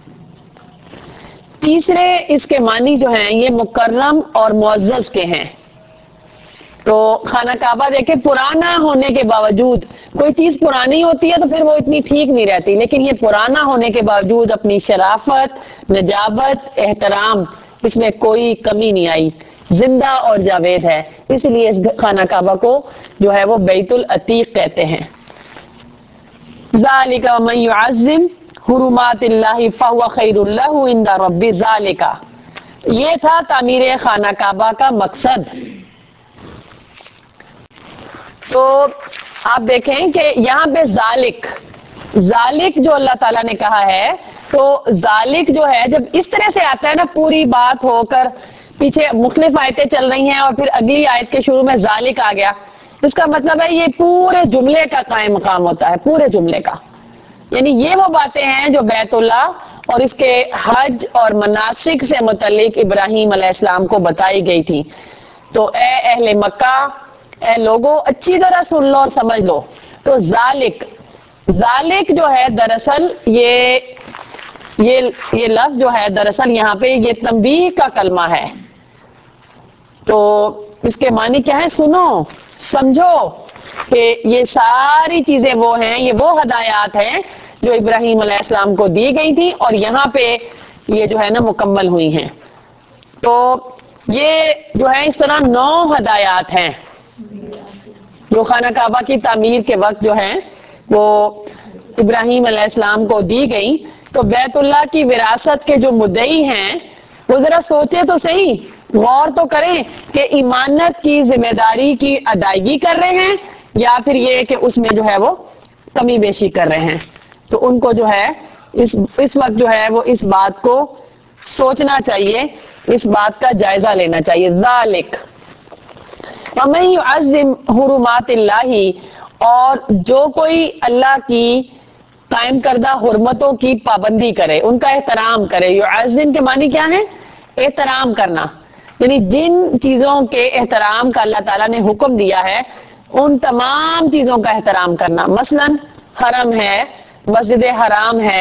تیسرے اس کے معنی جو ہیں یہ مکرم اور معزز کے ہیں۔ تو خانہ کعبہ دیکھیں پرانا ہونے کے باوجود، کوئی چیز پرانی ہوتی ہے تو پھر وہ اتنی ٹھیک نہیں رہتی، لیکن یہ پرانا ہونے کے باوجود اپنی شرافت، نجابت، احترام، اس میں کوئی کمی نہیں آئی، زندہ اور جاوید ہے، اس لیے اس خانہ کعبہ کو جو ہے وہ بیت العتیق کہتے ہیں۔ ذالک ومن یعظم حرمات اللہ فہو خیر لہ عند ربہ، ذالک یہ تھا تعمیر خانہ کعبہ کا مقصد۔ تو آپ دیکھیں کہ یہاں پہ ذالک ذالک جو اللہ تعالیٰ نے کہا ہے، تو ذالک جو ہے جب اس طرح سے آتا ہے نا، پوری بات ہو کر پیچھے مختلف آیتیں چل رہی ہیں اور پھر اگلی آیت کے شروع میں ذالک آ گیا، اس کا مطلب ہے یہ پورے جملے کا قائم مقام ہوتا ہے، پورے جملے کا، یعنی یہ وہ باتیں ہیں جو بیت اللہ اور اس کے حج اور مناسک سے متعلق ابراہیم علیہ السلام کو بتائی گئی تھی۔ تو اے اہل مکہ، اے لوگو اچھی طرح سن لو اور سمجھ لو۔ تو ذالک ذالک جو ہے دراصل یہ یہ یہ لفظ جو ہے دراصل یہاں پہ یہ تنبیہ کا کلمہ ہے۔ تو اس کے معنی کیا ہے؟ سنو، سمجھو کہ یہ ساری چیزیں وہ ہیں، یہ وہ ہدایات ہیں جو ابراہیم علیہ السلام کو دی گئی تھی اور یہاں پہ یہ جو ہے نا مکمل ہوئی ہیں۔ تو یہ جو ہے اس طرح نو ہدایات ہیں جو خانہ کعبہ کی تعمیر کے وقت جو ہے وہ ابراہیم علیہ السلام کو دی گئی۔ تو بیت اللہ کی وراثت کے جو مدعی ہیں وہ ذرا سوچے تو صحیح، غور تو کریں کہ امانت کی ذمہ داری کی ادائیگی کر رہے ہیں یا پھر یہ کہ اس میں جو ہے وہ کمی بیشی کر رہے ہیں۔ تو ان کو جو ہے اس اس وقت جو ہے وہ اس بات کو سوچنا چاہیے، اس بات کا جائزہ لینا چاہیے۔ ذالک ومن یعظم حرمات اللہ، اور جو کوئی اللہ کی قائم کردہ حرمتوں کی پابندی کرے، ان کا احترام کرے۔ یعظم کے معنی کیا ہے؟ احترام کرنا، یعنی جن چیزوں کے احترام کا اللہ تعالیٰ نے حکم دیا ہے ان تمام چیزوں کا احترام کرنا، مثلا حرم ہے، مسجد حرام ہے،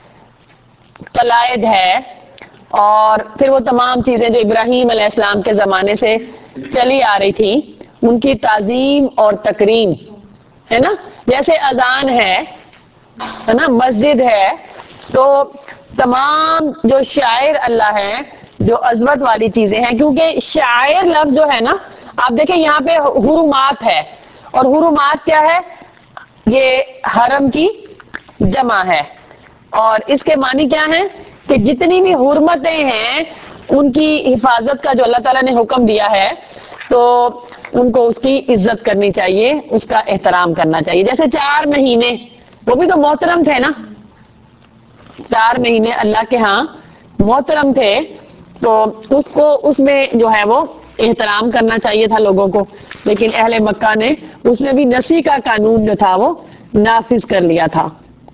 قلائد ہے، اور پھر وہ تمام چیزیں جو ابراہیم علیہ السلام کے زمانے سے چلی آ رہی تھی ان کی تعظیم اور تکریم ہے نا، جیسے اذان ہے ہے نا، مسجد ہے، تو تمام جو شاعر اللہ ہیں، جو عظمت والی چیزیں ہیں، کیونکہ شاعر لفظ جو ہے نا، آپ دیکھیں یہاں پہ حرمات ہے، اور حرمات کیا ہے؟ یہ حرم کی جمع ہے، اور اس کے معنی کیا ہیں کہ جتنی بھی حرمتیں ہیں ان کی حفاظت کا جو اللہ تعالیٰ نے حکم دیا ہے تو ان کو اس کی عزت کرنی چاہیے، اس کا احترام کرنا چاہیے۔ جیسے چار مہینے وہ بھی تو محترم تھے نا، چار مہینے اللہ کے ہاں محترم تھے، تو اس کو اس میں جو ہے وہ احترام کرنا چاہیے تھا لوگوں کو، لیکن اہل مکہ نے اس میں بھی نسی کا قانون جو تھا وہ نافذ کر لیا تھا۔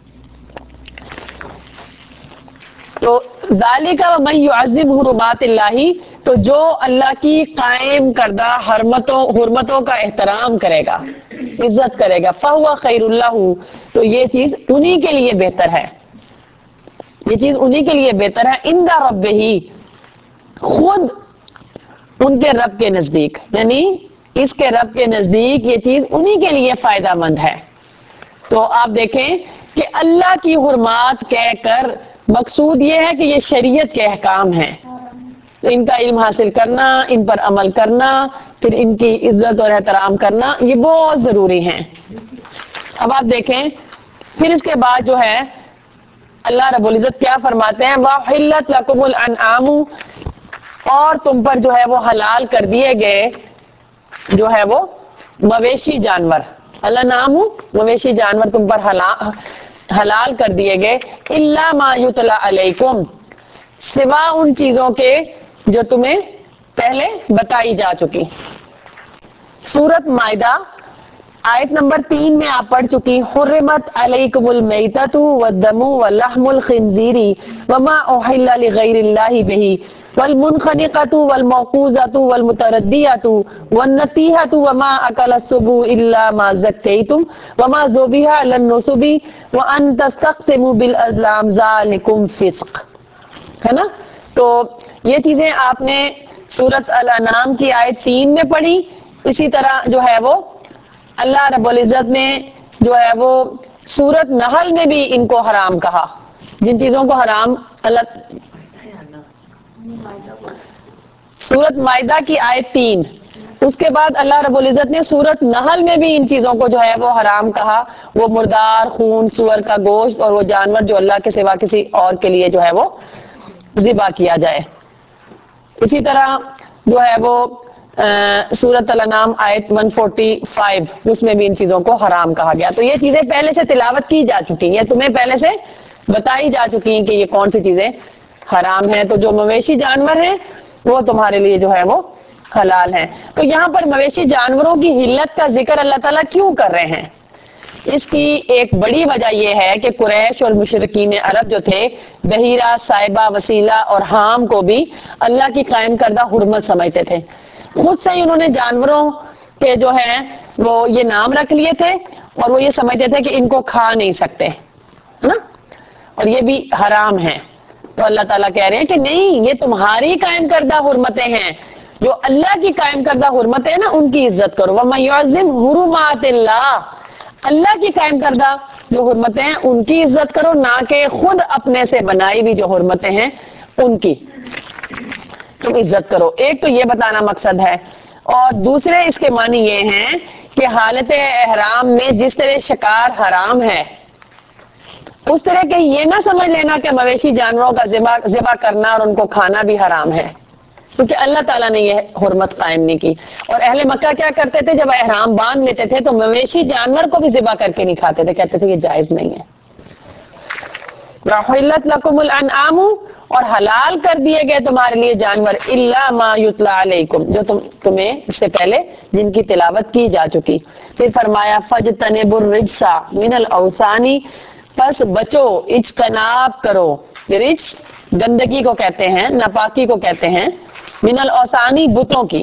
تو ذالک ومن یعظم حرمات اللہ، تو جو اللہ کی قائم کردہ حرمتوں حرمتوں کا احترام کرے گا، عزت کرے گا، فہو خیر لہ، تو یہ چیز انہی کے لیے بہتر ہے، یہ چیز انہی کے لیے بہتر ہے، عند ربہ، خود ان کے رب کے نزدیک، یعنی اس کے رب کے نزدیک یہ چیز انہی کے لیے فائدہ مند ہے۔ تو آپ دیکھیں کہ اللہ کی حرمات کہہ کر مقصود یہ ہے کہ یہ شریعت کے احکام ہیں، تو ان کا علم حاصل کرنا، ان پر عمل کرنا، پھر ان کی عزت اور احترام کرنا، یہ بہت ضروری ہیں۔ اب آپ دیکھیں پھر اس کے بعد جو ہے اللہ رب العزت کیا فرماتے ہیں، وَأُحِلَّتْ لَكُمُ الْأَنْعَامُ، اور تم پر جو ہے وہ حلال کر دیے گئے جو ہے وہ مویشی جانور، الانعام مویشی جانور تم پر حلال حلال کر دیے گئے، الا ما یتلا علیکم، سوا ان چیزوں کے جو تمہیں پہلے بتائی جا چکی۔ سورۃ مائدہ آیت نمبر تین میں آپ پڑھ چکی، حرمت علیکم المیتۃ والدم ولحم الخنزیر وما احل لغیر اللہ بہ والمنخنقۃ والموقوذۃ والمتردیۃ والنطیحۃ وما اکل السبع الا ما زکیتم وما ذبح علی النصب وان تستقسموا بالازلام ذلکم فسق، ہے نا؟ تو یہ چیزیں آپ نے سورۃ الانعام کی آیت تین میں پڑھی۔ اسی طرح جو ہے وہ اللہ رب العزت نے جو ہے وہ سورۃ نحل میں بھی ان کو حرام کہا، جن چیزوں کو حرام اللہ سورۃ مائدہ کی آیت تین، اس کے بعد اللہ رب العزت نے سورۃ نحل میں بھی ان چیزوں کو جو ہے وہ حرام کہا، وہ مردار خون، سور کا گوشت اور وہ جانور جو اللہ کے سوا کسی اور کے لیے جو ہے وہ ذبح کیا جائے۔ اسی طرح جو ہے وہ سورۃ الانعام آیت ایک سو پچاس، اس میں بھی ان چیزوں کو حرام کہا گیا۔ تو یہ چیزیں پہلے سے تلاوت کی جا چکی ہیں، تمہیں پہلے سے بتائی جا چکی ہیں کہ یہ کون سی چیزیں حرام ہیں۔ تو جو مویشی جانور ہیں وہ تمہارے لیے جو ہے وہ حلال ہیں۔ تو یہاں پر مویشی جانوروں کی حلت کا ذکر اللہ تعالیٰ کیوں کر رہے ہیں؟ اس کی ایک بڑی وجہ یہ ہے کہ قریش اور مشرکین عرب جو تھے بحیرہ، صائبہ، وسیلہ اور حام کو بھی اللہ کی قائم کردہ حرمت سمجھتے تھے۔ خود سے ہی انہوں نے جانوروں کے جو ہیں وہ یہ نام رکھ لیے تھے اور وہ یہ سمجھتے تھے کہ ان کو کھا نہیں سکتے، ہے نا؟ اور یہ بھی حرام ہے۔ تو اللہ تعالیٰ کہہ رہے ہیں کہ نہیں، یہ تمہاری قائم کردہ حرمتیں ہیں، جو اللہ کی قائم کردہ حرمتیں ہیں نا ان کی عزت کرو۔ وَمَن يُعَظِّمْ حُرُمَاتِ اللَّهِ، اللہ کی قائم کردہ جو حرمتیں ہیں ان کی عزت کرو، نہ کہ خود اپنے سے بنائی ہوئی جو حرمتیں ہیں ان کی تم عزت کرو۔ ایک تو یہ بتانا مقصد ہے، اور دوسرے اس کے معنی یہ ہیں کہ حالت احرام میں جس طرح شکار حرام ہے اس طرح کہ یہ نہ سمجھ لینا کہ مویشی جانوروں کا ذبح ذبح کرنا اور ان کو کھانا بھی حرام ہے، کیونکہ اللہ تعالیٰ نے یہ حرمت قائم نہیں کی۔ اور اہل مکہ کیا کرتے تھے، جب احرام باندھ لیتے تھے تو مویشی جانور کو بھی ذبح کر کے نہیں کھاتے تھے، کہتے تھے یہ جائز نہیں ہے۔ وَأُحِلَّتْ لَكُمُ الْأَنْعَامُ، اور حلال کر دیے گئے تمہارے لیے جانور، إِلَّا مَا يُتْلَى عَلَيْكُمْ، جو تم تمہیں اس سے پہلے جن کی تلاوت کی جا چکی۔ پھر فرمایا فَاجْتَنِبُوا الرِّجْسَ مِنَ الْأَوْثَانِ، پس بچو، اجتناب کرو، رجس گندگی کو کہتے ہیں، ناپاکی کو کہتے ہیں، من الاوثانی بتوں کی،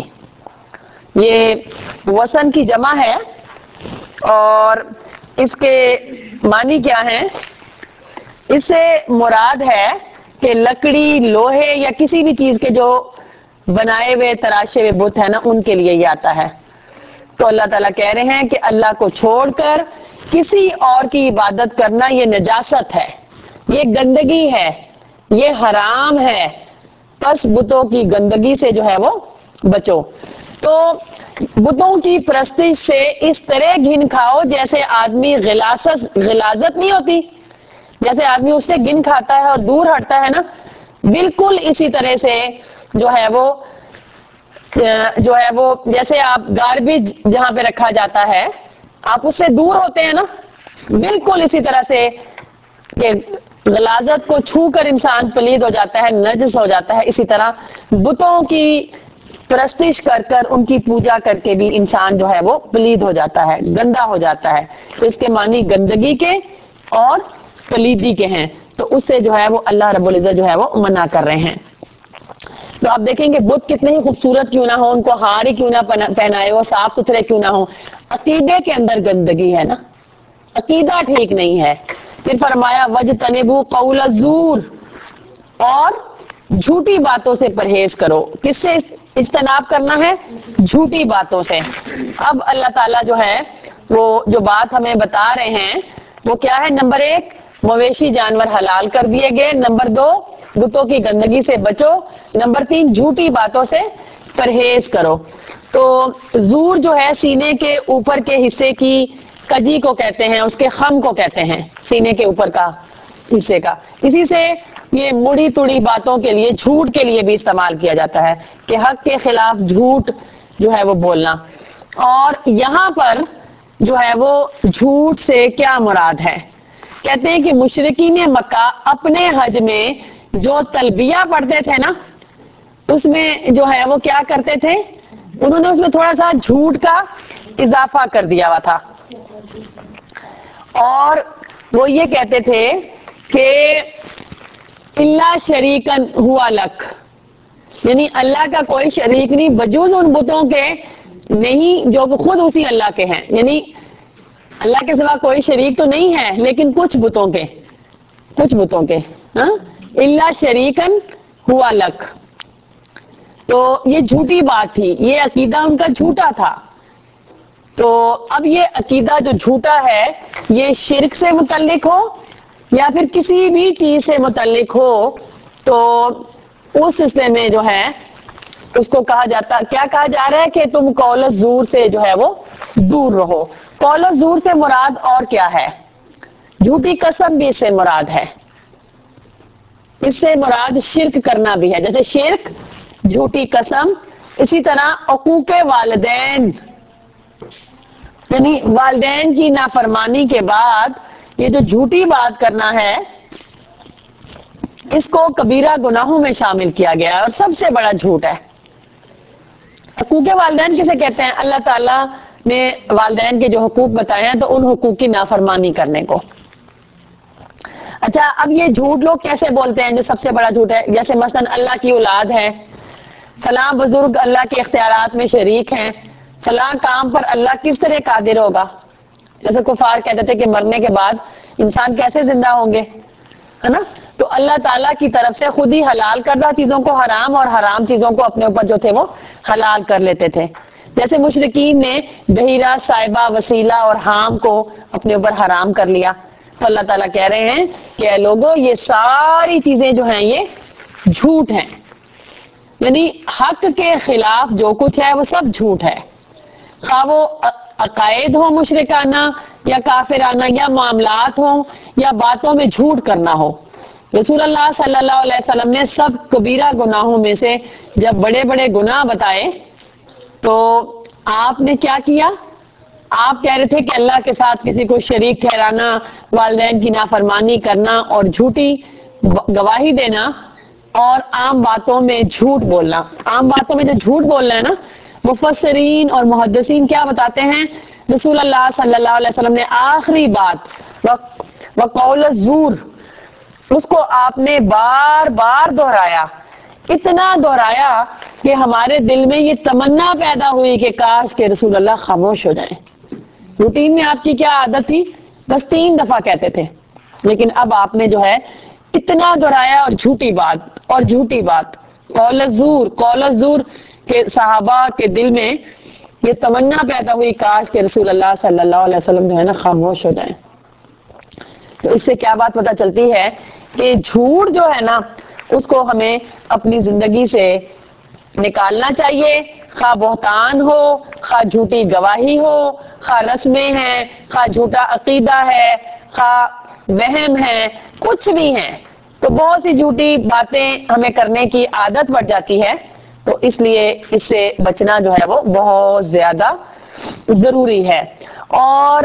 یہ وثن کی جمع ہے اور اس کے معنی کیا ہے؟ اس سے مراد ہے کہ لکڑی، لوہے یا کسی بھی چیز کے جو بنائے ہوئے تراشے ہوئے بت ہیں نا ان کے لیے یہ آتا ہے۔ تو اللہ تعالیٰ کہہ رہے ہیں کہ اللہ کو چھوڑ کر کسی اور کی عبادت کرنا یہ نجاست ہے، یہ گندگی ہے، یہ حرام ہے، پس بتوں کی گندگی سے جو ہے وہ بچو۔ تو بتوں کی پرستش سے اس طرح گھن کھاؤ جیسے آدمی غلاظت غلاظت نہیں ہوتی، جیسے آدمی اس سے گن کھاتا ہے اور دور ہٹتا ہے نا، بالکل اسی طرح سے جو ہے وہ جو ہے وہ جیسے آپ گاربیج جہاں پہ رکھا جاتا ہے آپ اس سے دور ہوتے ہیں نا، بالکل اسی طرح سے کہ غلاظت کو چھو کر انسان پلید ہو جاتا ہے، نجس ہو جاتا ہے، اسی طرح بتوں کی پرستش کر کر ان کی پوجا کر کے بھی انسان جو ہے وہ پلید ہو جاتا ہے، گندا ہو جاتا ہے۔ تو اس کے معنی گندگی کے اور پلیدی کے ہیں، تو اس سے جو ہے وہ اللہ رب العزت جو ہے وہ منع کر رہے ہیں۔ تو آپ دیکھیں گے بت کتنے ہی خوبصورت کیوں نہ ہو، ان کو ہار ہی کیوں نہ پہنائے ہو، صاف ستھرے کیوں نہ ہو، عقیدے کے اندر گندگی ہے نا، عقیدہ ٹھیک نہیں ہے۔ پھر فرمایا وَاجْتَنِبُوا قَوْلَ الزُّورِ، اور جھوٹی باتوں سے پرہیز کرو۔ کس سے اجتناب کرنا ہے؟ جھوٹی باتوں سے۔ اب اللہ تعالیٰ جو ہے وہ جو بات ہمیں بتا رہے ہیں وہ کیا ہے؟ نمبر ایک، مویشی جانور حلال کر دیے گئے، نمبر دو، بتوں کی گندگی سے بچو، نمبر تین، جھوٹی باتوں سے پرہیز کرو۔ تو زور جو ہے سینے کے اوپر کے حصے کی کجی کو کہتے ہیں، اس کے خم کو کہتے ہیں، سینے کے اوپر کا حصے کا. اسی سے یہ مڑی توڑی باتوں کے لیے، جھوٹ کے لیے بھی استعمال کیا جاتا ہے کہ حق کے خلاف جھوٹ جو ہے وہ بولنا. اور یہاں پر جو ہے وہ جھوٹ سے کیا مراد ہے؟ کہتے ہیں کہ مشرکین مکہ اپنے حج میں جو تلبیہ پڑھتے تھے نا، اس میں جو ہے وہ کیا کرتے تھے، انہوں نے اس میں تھوڑا سا جھوٹ کا اضافہ کر دیا ہوا تھا. اور وہ یہ کہتے تھے کہ اللہ شریکن ہوا لک، یعنی اللہ کا کوئی شریک نہیں بجوز ان بتوں کے نہیں جو کہ خود اسی اللہ کے ہیں. یعنی اللہ کے سوا کوئی شریک تو نہیں ہے، لیکن کچھ بتوں کے کچھ بتوں کے ہاں اللہ شریکن ہوا لک. تو یہ جھوٹی بات تھی، یہ عقیدہ ان کا جھوٹا تھا. تو اب یہ عقیدہ جو جھوٹا ہے یہ شرک سے متعلق ہو یا پھر کسی بھی چیز سے متعلق ہو، تو اس حصے میں جو ہے اس کو کہا جاتا، کیا کہا جا رہا ہے کہ تم قول زور سے جو ہے وہ دور رہو. قول زور سے مراد اور کیا ہے؟ جھوٹی قسم بھی اس سے مراد ہے. اس سے مراد شرک کرنا بھی ہے، جیسے شرک، جھوٹی قسم. اسی طرح عقوق والدین، یعنی والدین کی نافرمانی کے بعد یہ جو جھوٹی بات کرنا ہے، اس کو کبیرہ گناہوں میں شامل کیا گیا ہے اور سب سے بڑا جھوٹ ہے. حقوق والدین کسے کہتے ہیں؟ اللہ تعالیٰ نے والدین کے جو حقوق بتائے ہیں تو ان حقوق کی نافرمانی کرنے کو. اچھا، اب یہ جھوٹ لوگ کیسے بولتے ہیں جو سب سے بڑا جھوٹ ہے؟ جیسے مثلا اللہ کی اولاد ہے، فلاں بزرگ اللہ کے اختیارات میں شریک ہیں، فلاں کام پر اللہ کس طرح قادر ہوگا. جیسے کفار کہتے تھے کہ مرنے کے بعد انسان کیسے زندہ ہوں گے، ہے نا؟ تو اللہ تعالیٰ کی طرف سے خود ہی حلال کردہ چیزوں کو حرام اور حرام چیزوں کو اپنے اوپر جو تھے وہ حلال کر لیتے تھے. جیسے مشرکین نے بحیرہ، صائبہ، وسیلہ اور حام کو اپنے اوپر حرام کر لیا. تو اللہ تعالیٰ کہہ رہے ہیں کہ اے لوگو، یہ ساری چیزیں جو ہیں یہ جھوٹ ہیں. یعنی حق کے خلاف جو کچھ ہے وہ سب جھوٹ ہے، خواہ وہ عقائد ہو مشرکانہ یا کافرانہ، یا معاملات ہوں، یا باتوں میں جھوٹ کرنا ہو. رسول اللہ صلی اللہ علیہ وسلم نے سب کبیرہ گناہوں میں سے جب بڑے بڑے گناہ بتائے تو آپ نے کیا کیا؟ آپ کہہ رہے تھے کہ اللہ کے ساتھ کسی کو شریک ٹھہرانا، والدین کی نافرمانی کرنا اور جھوٹی گواہی دینا اور عام باتوں میں جھوٹ بولنا. عام باتوں میں جو جھوٹ بولنا ہے نا، مفسرین اور محدثین کیا بتاتے ہیں؟ رسول اللہ صلی اللہ علیہ وسلم نے آخری بات وقول الزور، اس کو آپ نے بار بار دہرایا، اتنا دہرایا کہ ہمارے دل میں یہ تمنا پیدا ہوئی کہ کاش کہ رسول اللہ خاموش ہو جائیں. روٹین میں آپ کی کیا عادت تھی؟ بس تین دفعہ کہتے تھے، لیکن اب آپ نے جو ہے اتنا دہرایا، اور جھوٹی بات اور جھوٹی بات، قول الزور قول الزور کہ صحابہ کے دل میں یہ تمنا پیدا ہوئی کاش کہ رسول اللہ صلی اللہ علیہ وسلم جو ہے نا خاموش ہو جائیں. تو اس سے کیا بات پتہ چلتی ہے کہ جھوٹ جو ہے نا اس کو ہمیں اپنی زندگی سے نکالنا چاہیے، خواہ بہتان ہو، خواہ جھوٹی گواہی ہو، خواہ رسمیں ہیں، خواہ جھوٹا عقیدہ ہے، خواہ وہم ہے، کچھ بھی ہیں. تو بہت سی جھوٹی باتیں ہمیں کرنے کی عادت پڑ جاتی ہے، تو اس لیے اس سے بچنا جو ہے وہ بہت زیادہ ضروری ہے. اور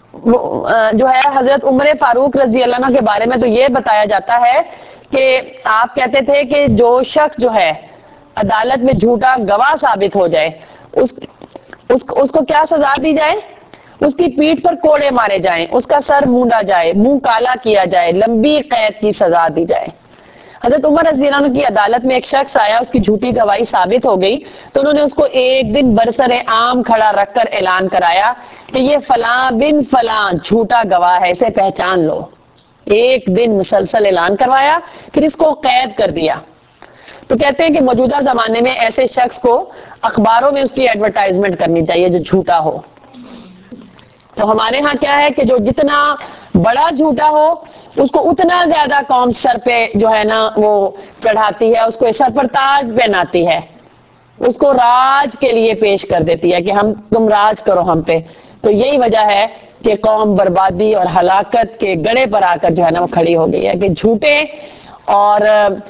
جو ہے حضرت عمر فاروق رضی اللہ عنہ کے بارے میں تو یہ بتایا جاتا ہے کہ آپ کہتے تھے کہ جو شخص جو ہے عدالت میں جھوٹا گواہ ثابت ہو جائے، اس اس, اس کو کیا سزا دی جائے؟ اس کی پیٹھ پر کوڑے مارے جائیں، اس کا سر مونڈا جائے، منہ کالا کیا جائے، لمبی قید کی سزا دی جائے. حضرت عمر رضی اللہ عنہ کی عدالت میں ایک شخص آیا، اس کی جھوٹی گواہی ثابت ہو گئی تو انہوں نے اس کو ایک دن برسر عام کھڑا رکھ کر اعلان کرایا کہ یہ فلاں بن فلاں جھوٹا گواہ ہے، اسے پہچان لو. ایک دن مسلسل اعلان کروایا، پھر اس کو قید کر دیا. تو کہتے ہیں کہ موجودہ زمانے میں ایسے شخص کو اخباروں میں اس کی ایڈورٹائزمنٹ کرنی چاہیے جو جھوٹا ہو. تو ہمارے ہاں کیا ہے کہ جو جتنا بڑا جھوٹا ہو اس کو اتنا زیادہ قوم سر پہ جو ہے نا وہ چڑھاتی ہے، اس کو سر پر تاج پہناتی ہے، اس کو راج کے لیے پیش کر دیتی ہے کہ ہم تم راج کرو ہم پہ. تو یہی وجہ ہے کہ قوم بربادی اور ہلاکت کے گڑھے پر آ کر جو ہے نا وہ کھڑی ہو گئی ہے کہ جھوٹے اور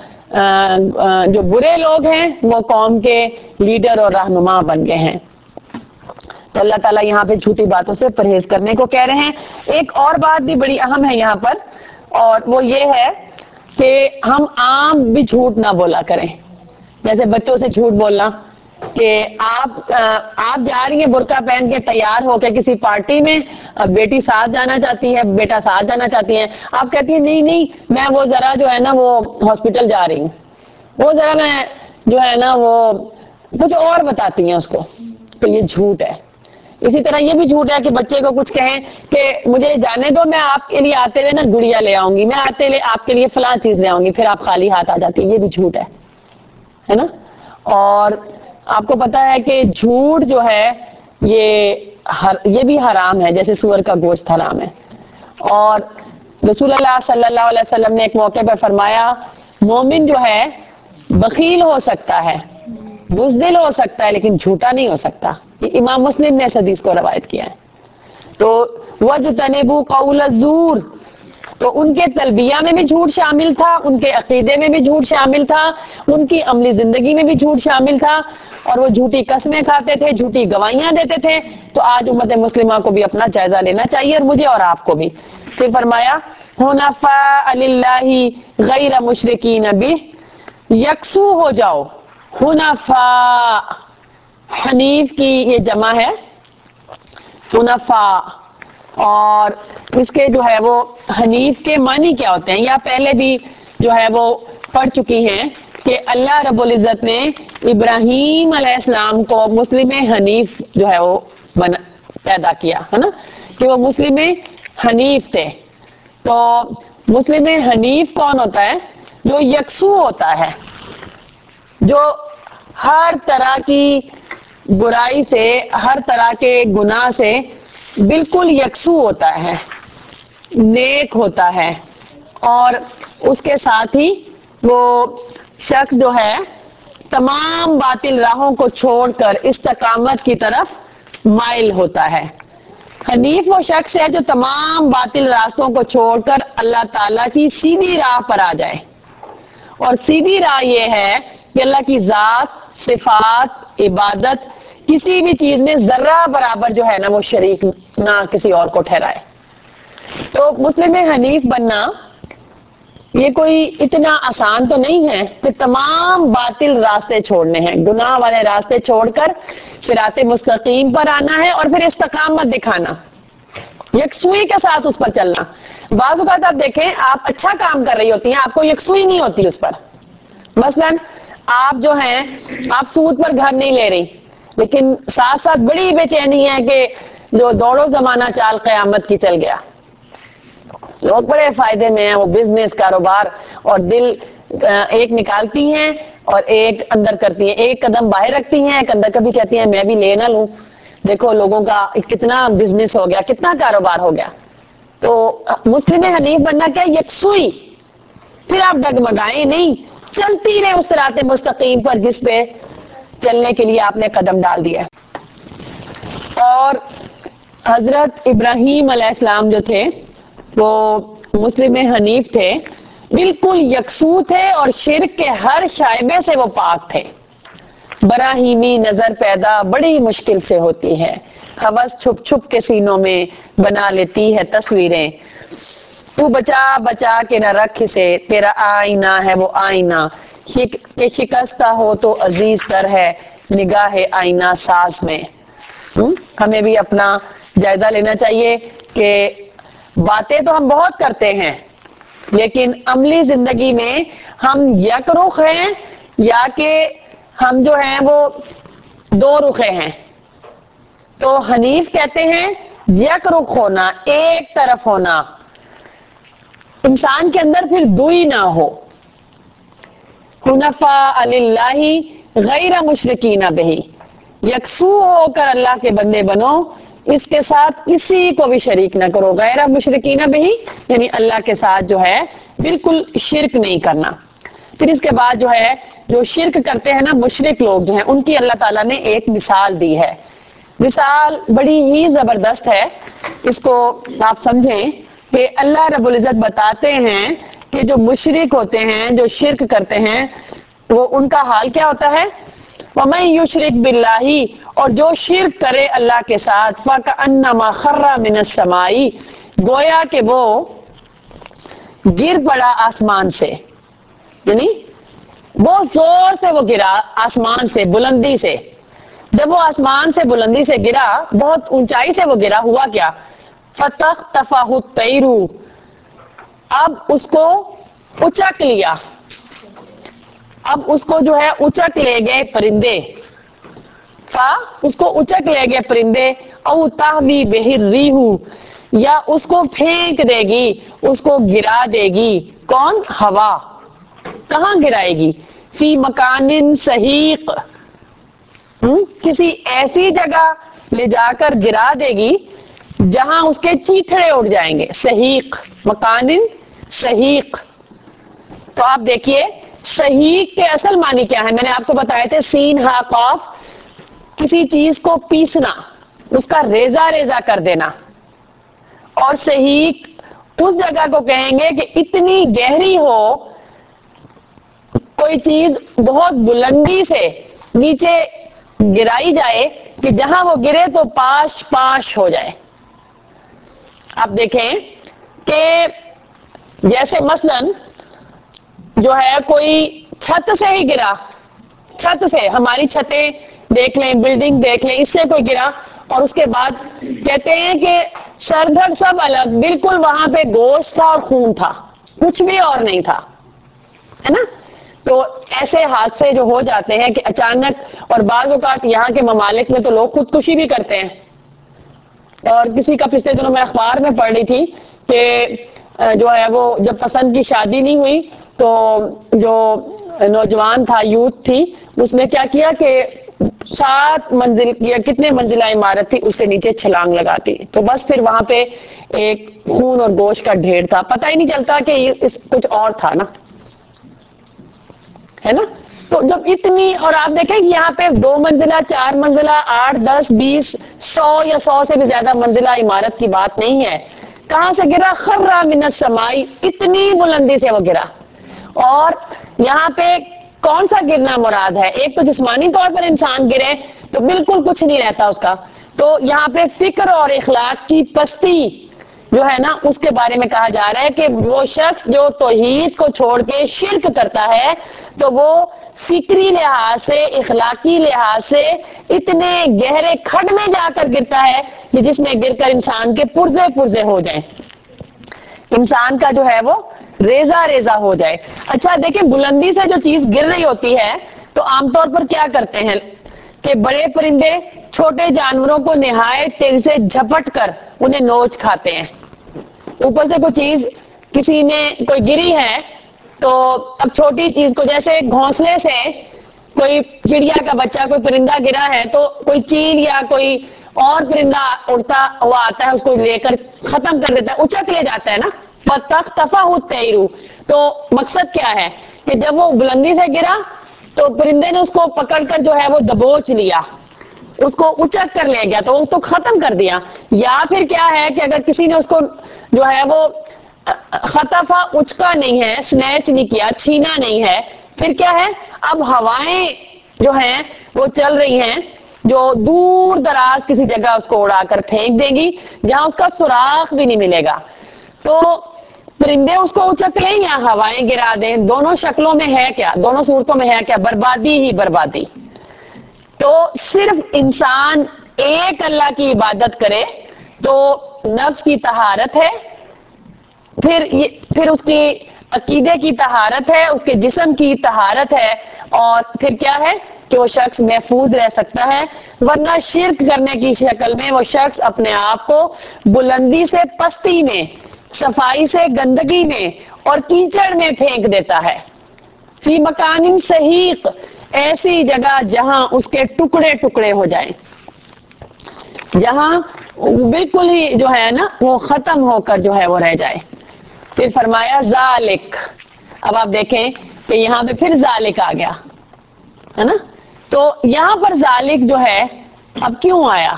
جو برے لوگ ہیں وہ قوم کے لیڈر اور رہنما بن گئے ہیں۔ تو اللہ تعالیٰ یہاں پہ جھوٹی باتوں سے پرہیز کرنے کو کہہ رہے ہیں۔ ایک اور بات بھی بڑی اہم ہے یہاں پر، اور وہ یہ ہے کہ ہم عام بھی جھوٹ نہ بولا کریں۔ جیسے بچوں سے جھوٹ بولنا کہ آپ آپ جا رہی ہیں برقع پہن کے تیار ہو کے کسی پارٹی میں، بیٹی ساتھ جانا چاہتی ہے، بیٹا ساتھ جانا چاہتی ہیں، آپ کہتی ہیں نہیں نہیں میں وہ ذرا جو ہے نا وہ ہاسپٹل جا رہی ہوں، وہ ذرا میں جو ہے نا وہ کچھ اور بتاتی ہیں اس کو، تو یہ جھوٹ ہے۔ اسی طرح یہ بھی جھوٹ ہے کہ بچے کو کچھ کہیں کہ مجھے جانے دو، میں آپ کے لیے آتے ہوئے نا گڑیا لے آؤں گی، میں آتے ہوئے آپ کے لیے فلاں چیز لے آؤں گی، پھر آپ خالی ہاتھ آ جاتی ہے، یہ بھی جھوٹ ہے ہے نا۔ اور آپ کو پتا ہے کہ جھوٹ جو ہے یہ ہر یہ بھی حرام ہے، جیسے سور کا گوشت حرام ہے۔ اور رسول اللہ صلی اللہ علیہ وسلم نے ایک موقع پر فرمایا مومن جو ہے بخیل ہو سکتا ہے، بزدل ہو سکتا ہے، لیکن جھوٹا نہیں ہو سکتا۔ یہ امام مسلم نے اس حدیث کو روایت کیا ہے۔ تو وَاجْتَنِبُوا قَوْلَ الزُّورِ، تو ان کے تلبیہ میں بھی جھوٹ شامل تھا، ان کے عقیدے میں بھی جھوٹ شامل تھا، ان کی عملی زندگی میں بھی جھوٹ شامل تھا، اور وہ جھوٹی قسمیں کھاتے تھے، جھوٹی گواہیاں دیتے تھے۔ تو آج امت مسلمہ کو بھی اپنا جائزہ لینا چاہیے، اور مجھے اور آپ کو بھی۔ پھر فرمایا حنفاء للہ غیر مشرکین بہ، یکسو ہو جاؤ۔ حنفاء، حنیف کی یہ جمع ہے حنفاء، اور اس کے جو ہے وہ حنیف کے معنی کیا ہوتے ہیں، یا پہلے بھی جو ہے وہ پڑھ چکی ہیں کہ اللہ رب العزت نے ابراہیم علیہ السلام کو مسلم حنیف جو ہے وہ بنا پیدا کیا ہے نا، کہ وہ مسلم حنیف تھے۔ تو مسلم حنیف کون ہوتا ہے؟ جو یکسو ہوتا ہے، جو ہر طرح کی برائی سے، ہر طرح کے گناہ سے بالکل یکسو ہوتا ہے، نیک ہوتا ہے، اور اس کے ساتھ ہی وہ شخص جو ہے تمام باطل راہوں کو چھوڑ کر استقامت کی طرف مائل ہوتا ہے۔ حنیف وہ شخص ہے جو تمام باطل راستوں کو چھوڑ کر اللہ تعالیٰ کی سیدھی راہ پر آ جائے، اور سیدھی راہ یہ ہے کہ اللہ کی ذات، صفات، عبادت کسی بھی چیز میں ذرہ برابر جو ہے نا وہ شریک نہ کسی اور کو ٹھہرائے۔ تو مسلم حنیف بننا یہ کوئی اتنا آسان تو نہیں ہے کہ تمام باطل راستے چھوڑنے ہیں، گناہ والے راستے چھوڑ کر صراط مستقیم پر آنا ہے، اور پھر استقامت دکھانا، یکسوئی کے ساتھ اس پر چلنا۔ بعض اوقات آپ دیکھیں آپ اچھا کام کر رہی ہوتی ہیں، آپ کو یکسوئی نہیں ہوتی اس پر۔ مثلا آپ جو ہیں آپ سود پر گھر نہیں لے رہی، لیکن ساتھ ساتھ بڑی بے چینی ہے کہ جو دوڑو زمانہ چال قیامت کی چل گیا۔ لوگ بڑے فائدے میں ہیں، وہ بزنس، کاروبار، اور دل ایک نکالتی ہیں اور ایک اندر کرتی ہیں، ایک قدم باہر رکھتی ہیں، ایک اندر، کبھی کہتی ہیں میں بھی لے نہ لوں، دیکھو لوگوں کا کتنا بزنس ہو گیا، کتنا کاروبار ہو گیا۔ تو مسلم حنیف بننا کیا؟ یکسوئی، پھر آپ ڈگمگائیں نہیں، چلتی رہے اس صراط مستقیم پر جس پہ چلنے کے لیے آپ نے قدم ڈال دیا۔ اور حضرت ابراہیم علیہ السلام جو تھے وہ مسلم حنیف تھے، بالکل یکسو تھے، اور شرک کے ہر شائبے سے وہ پاک تھے۔ براہیمی نظر پیدا بڑی مشکل سے ہوتی ہے، ہوس چھپ چھپ کے سینوں میں بنا لیتی ہے تصویریں، تو بچا بچا کے نہ رکھ سے، تیرا آئینہ ہے وہ آئینہ، کہ شکستہ ہو تو عزیز تر ہے نگاہ آئینہ ساز میں۔ ہمیں بھی اپنا جائزہ لینا چاہیے کہ باتیں تو ہم بہت کرتے ہیں، لیکن عملی زندگی میں ہم یک رخ ہیں، یا کہ ہم جو ہیں وہ دو رخے ہیں۔ تو حنیف کہتے ہیں یک رخ ہونا، ایک طرف ہونا، انسان کے اندر پھر دوئی نہ ہو۔ حنفاء للہ غیر مشرکین بہ، یکسو ہو کر اللہ کے بندے بنو، اس کے ساتھ کسی کو بھی شریک نہ کرو۔ غیر مشرکین بہ یعنی اللہ کے ساتھ جو ہے بالکل شرک نہیں کرنا۔ پھر اس کے بعد جو ہے جو شرک کرتے ہیں نا مشرک لوگ جو ہیں، ان کی اللہ تعالیٰ نے ایک مثال دی ہے۔ مثال بڑی ہی زبردست ہے، اس کو آپ سمجھیں کہ اللہ رب العزت بتاتے ہیں کہ جو مشرک ہوتے ہیں، جو شرک کرتے ہیں، وہ ان کا حال کیا ہوتا ہے؟ وَمَن يُشْرِكْ بِاللَّهِ، اور جو شرک کرے اللہ کے ساتھ، فَكَأَنَّمَا خَرَّ مِنَ السَّمَاءِ، گویا کہ وہ گر پڑا آسمان سے، یعنی بہت زور سے وہ گرا آسمان سے، بلندی سے۔ جب وہ آسمان سے بلندی سے گرا، بہت اونچائی سے وہ گرا، ہوا کیا؟ فَتَخْطَفَهُ الطَّيْرُ، اب اس کو اچک لیا، اب اس کو جو ہے اچک لے گئے پرندے، فا اس کو اچک لے گئے پرندے، او تہوی بہ الریح، یا اس کو پھینک دے گی، اس کو گرا دے گی، کون؟ ہوا۔ کہاں گرائے گی؟ فی مکان سحیق، کسی ایسی جگہ لے جا کر گرا دے گی جہاں اس کے چیتھڑے اڑ جائیں گے۔ سحیق، مکان سحیق۔ تو آپ دیکھیے سحیق کے اصل معنی کیا ہے؟ میں نے آپ کو بتایا تھے سین ہا قاف، کسی چیز کو پیسنا، اس کا ریزہ ریزہ کر دینا۔ اور سحیق اس جگہ کو کہیں گے کہ اتنی گہری ہو، کوئی چیز بہت بلندی سے نیچے گرائی جائے کہ جہاں وہ گرے تو پاش پاش ہو جائے۔ آپ دیکھیں کہ جیسے مثلاً جو ہے کوئی چھت سے ہی گرا، چھت سے، ہماری چھتیں دیکھ لیں، بلڈنگ دیکھ لیں، اس سے کوئی گرا اور اس کے بعد کہتے ہیں کہ سر دھڑ سب الگ، بالکل وہاں پہ گوشت تھا اور خون تھا، کچھ بھی اور نہیں تھا، ہے نا؟ تو ایسے حادثے جو ہو جاتے ہیں کہ اچانک، اور بعض اوقات یہاں کے ممالک میں تو لوگ خودکشی بھی کرتے ہیں۔ اور کسی کا پچھلے دنوں میں اخبار میں پڑھ رہی تھی کہ جو ہے وہ جب پسند کی شادی نہیں ہوئی تو جو نوجوان تھا، یوتھ تھی، اس نے کیا کیا کہ سات منزل یا کتنے منزلہ عمارت تھی، اس سے نیچے چھلانگ لگاتی، تو بس پھر وہاں پہ ایک خون اور گوشت کا ڈھیر تھا، پتہ ہی نہیں چلتا کہ یہ اس کچھ اور تھا نا، ہے نا؟ تو جب اتنی، اور آپ دیکھیں کہ یہاں پہ دو منزلہ، چار منزلہ، آٹھ، دس، بیس، سو یا سو سے بھی زیادہ منزلہ عمارت کی بات نہیں ہے، کہاں سے گرا؟ خرّ من السماء، اتنی بلندی سے وہ گرا۔ اور یہاں پہ کون سا گرنا مراد ہے؟ ایک تو جسمانی طور پر انسان گرے تو بالکل کچھ نہیں رہتا اس کا، تو یہاں پہ فکر اور اخلاق کی پستی جو ہے نا، اس کے بارے میں کہا جا رہا ہے کہ وہ شخص جو توحید کو چھوڑ کے شرک کرتا ہے تو وہ فکری لحاظ سے، اخلاقی لحاظ سے اتنے گہرے کھڈ میں جا کر گرتا ہے کہ جس میں گر کر انسان کے پرزے پرزے ہو جائیں، انسان کا جو ہے وہ ریزہ ریزہ ہو جائے۔ اچھا دیکھیں، بلندی سے جو چیز گر رہی ہوتی ہے تو عام طور پر کیا کرتے ہیں کہ بڑے پرندے چھوٹے جانوروں کو نہایت تیزی سے جھپٹ کر انہیں نوچ کھاتے ہیں۔ اوپر سے کوئی چیز کسی نے کوئی گری ہے تو اب چھوٹی چیز کو، جیسے گھونسلے سے کوئی چڑیا کا بچہ، کوئی پرندہ گرا ہے تو کوئی چیل یا کوئی اور پرندہ اڑتا ہوا آتا ہے، اس کو لے کر ختم کر دیتا ہے، اچک لے جاتا ہے نا، فَتَخْطَفَهُ الطَّيْرُ۔ تو مقصد کیا ہے کہ جب وہ بلندی سے گرا تو پرندے نے اس کو پکڑ کر جو ہے وہ دبوچ لیا، اس کو اچک کر لے گیا، تو اس کو ختم کر دیا۔ یا پھر کیا ہے کہ اگر کسی نے اس کو جو ہے وہ خطفہ، اچکا نہیں ہے، سنیچ نہیں کیا، چھینا نہیں ہے، پھر کیا ہے؟ اب ہوائیں جو ہیں وہ چل رہی ہیں جو دور دراز کسی جگہ اس کو اڑا کر پھینک دے گی جہاں اس کا سراغ بھی نہیں ملے گا۔ تو پرندے اس کو اچک لیں یا ہوائیں گرا دیں، دونوں شکلوں میں ہے کیا، دونوں صورتوں میں ہے کیا؟ بربادی ہی بربادی۔ تو صرف انسان ایک اللہ کی عبادت کرے تو نفس کی طہارت ہے، پھر یہ پھر اس کی عقیدے کی طہارت ہے، اس کے جسم کی طہارت ہے، اور پھر کیا ہے کہ وہ شخص محفوظ رہ سکتا ہے، ورنہ شرک کرنے کی شکل میں وہ شخص اپنے آپ کو بلندی سے پستی میں، صفائی سے گندگی میں اور کیچڑ میں پھینک دیتا ہے۔ فی مکان سحیق، ایسی جگہ جہاں اس کے ٹکڑے ٹکڑے ہو جائیں، جہاں بالکل ہی جو ہے نا وہ ختم ہو کر جو ہے وہ رہ جائے۔ پھر فرمایا ذالک، اب آپ دیکھیں کہ یہاں پہ پھر ذالک آ گیا ہے نا، تو یہاں پر ذالک جو ہے اب کیوں آیا؟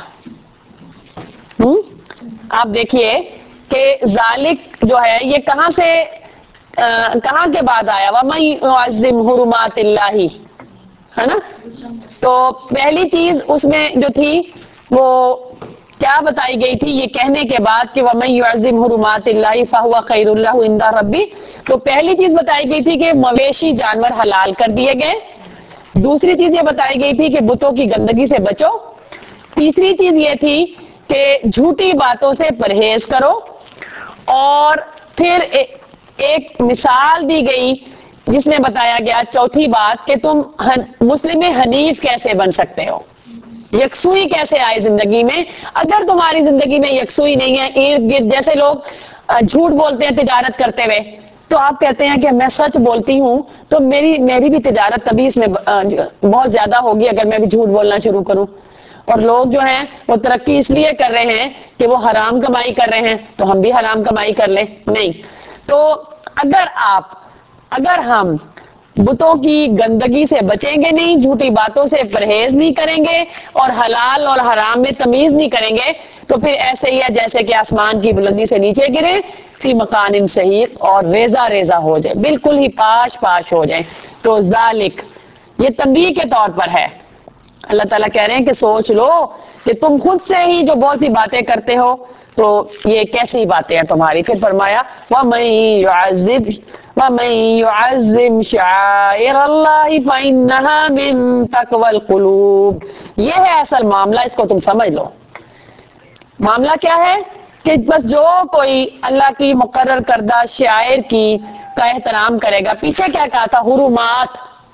ہم آپ دیکھیے کہ ذالک جو ہے یہ کہاں سے آ, کہاں کے بعد آیا؟ وَمَن يُعَظِّمْ حُرُمَاتِ اللَّهِ، ہے نا؟ تو پہلی چیز اس میں جو تھی وہ کیا بتائی گئی تھی یہ کہنے کے بعد کہ وَمَن يُعَظِّمْ حُرُمَاتِ اللَّهِ فَهُوَ خَيْرٌ لَهُ عِندَ رَبِّهِ، تو پہلی چیز بتائی گئی تھی کہ مویشی جانور حلال کر دیے گئے، دوسری چیز یہ بتائی گئی تھی کہ بتوں کی گندگی سے بچو، تیسری چیز یہ تھی کہ جھوٹی باتوں سے پرہیز کرو، اور پھر ایک مثال دی گئی جس میں بتایا گیا چوتھی بات کہ تم مسلم حنیف کیسے بن سکتے ہو، یکسوئی کیسے آئے زندگی میں۔ اگر تمہاری زندگی میں یکسوئی نہیں ہے، ارد گرد جیسے لوگ جھوٹ بولتے ہیں تجارت کرتے ہوئے، تو آپ کہتے ہیں کہ میں سچ بولتی ہوں تو میری میری بھی تجارت تبھی اس میں بہت زیادہ ہوگی اگر میں بھی جھوٹ بولنا شروع کروں، اور لوگ جو ہیں وہ ترقی اس لیے کر رہے ہیں کہ وہ حرام کمائی کر رہے ہیں تو ہم بھی حرام کمائی کر لیں، نہیں۔ تو اگر آپ اگر ہم بتوں کی گندگی سے بچیں گے نہیں، جھوٹی باتوں سے پرہیز نہیں کریں گے، اور حلال اور حرام میں تمیز نہیں کریں گے، تو پھر ایسے ہی ہے جیسے کہ آسمان کی بلندی سے نیچے گرے، فی مکان صحیح، اور ریزہ ریزہ ہو جائے، بالکل ہی پاش پاش ہو جائیں۔ تو ذالک یہ تنبیہ کے طور پر ہے، اللہ تعالیٰ کہہ رہے ہیں کہ سوچ لو کہ تم خود سے ہی جو بہت سی باتیں کرتے ہو تو یہ کیسی باتیں ہیں تمہاری۔ پھر فرمایا وَمَن يُعَظِّمْ وَمَن يُعَظِّمْ شَعَائِرَ اللَّهِ فَإِنَّهَا مِن تَقْوَى الْقُلُوبِ، یہ ہے اصل معاملہ، اس کو تم سمجھ لو۔ معاملہ کیا ہے کہ بس جو کوئی اللہ کی مقرر کردہ شعائر کی کا احترام کرے گا، پیچھے کیا کہا تھا؟ حرمات،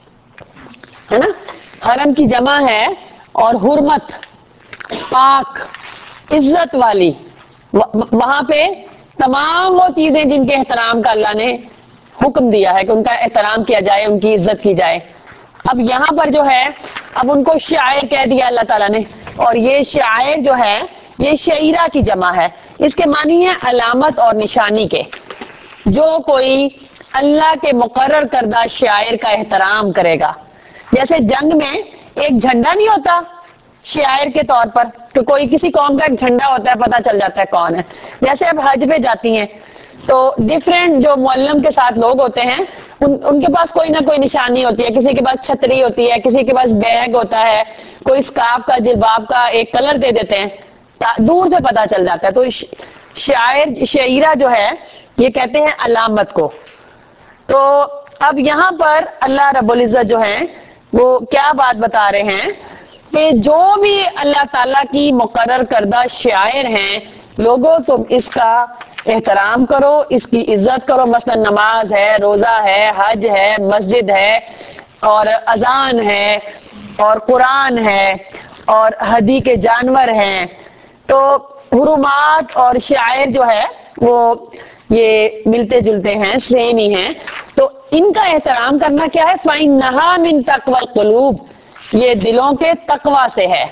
ہے نا؟ حرم کی جمع ہے، اور حرمت پاک عزت والی، وہاں پہ تمام وہ چیزیں جن کے احترام کا اللہ نے حکم دیا ہے کہ ان کا احترام کیا جائے، ان کی عزت کی جائے۔ اب یہاں پر جو ہے اب ان کو شعائر کہہ دیا اللہ تعالیٰ نے، اور یہ شعائر جو ہے یہ شعیرہ کی جمع ہے، اس کے معنی ہے علامت اور نشانی کے۔ جو کوئی اللہ کے مقرر کردہ شعائر کا احترام کرے گا، جیسے جنگ میں ایک جھنڈا نہیں ہوتا شعائر کے طور پر، کہ کوئی کسی قوم کا ایک جھنڈا ہوتا ہے پتہ چل جاتا ہے کون ہے، جیسے اب حج پہ جاتی ہیں تو ڈیفرنٹ جو معلم کے ساتھ لوگ ہوتے ہیں ان, ان کے پاس کوئی نہ کوئی نشانی ہوتی ہے، کسی کے پاس چھتری ہوتی ہے، کسی کے پاس بیگ ہوتا ہے، کوئی اسکارف کا جلباب کا ایک کلر دے دیتے ہیں، دور سے پتہ چل جاتا ہے۔ تو شاعر شعیرہ جو ہے یہ کہتے ہیں علامت کو۔ تو اب یہاں پر اللہ رب العزت جو ہے وہ کیا بات بتا رہے ہیں کہ جو بھی اللہ تعالیٰ کی مقرر کردہ شعائر ہیں، لوگوں تم اس کا احترام کرو، اس کی عزت کرو، مثلا نماز ہے، روزہ ہے، حج ہے، مسجد ہے، اور اذان ہے، اور قرآن ہے، اور ہدی کے جانور ہیں۔ تو حرمات اور شعائر جو ہے وہ یہ ملتے جلتے ہیں، سیم ہی ہیں، تو ان کا احترام کرنا کیا ہے؟ فَإِنَّهَا مِن تَقْوَى الْقُلُوبِ، یہ دلوں کے تقوی سے ہے۔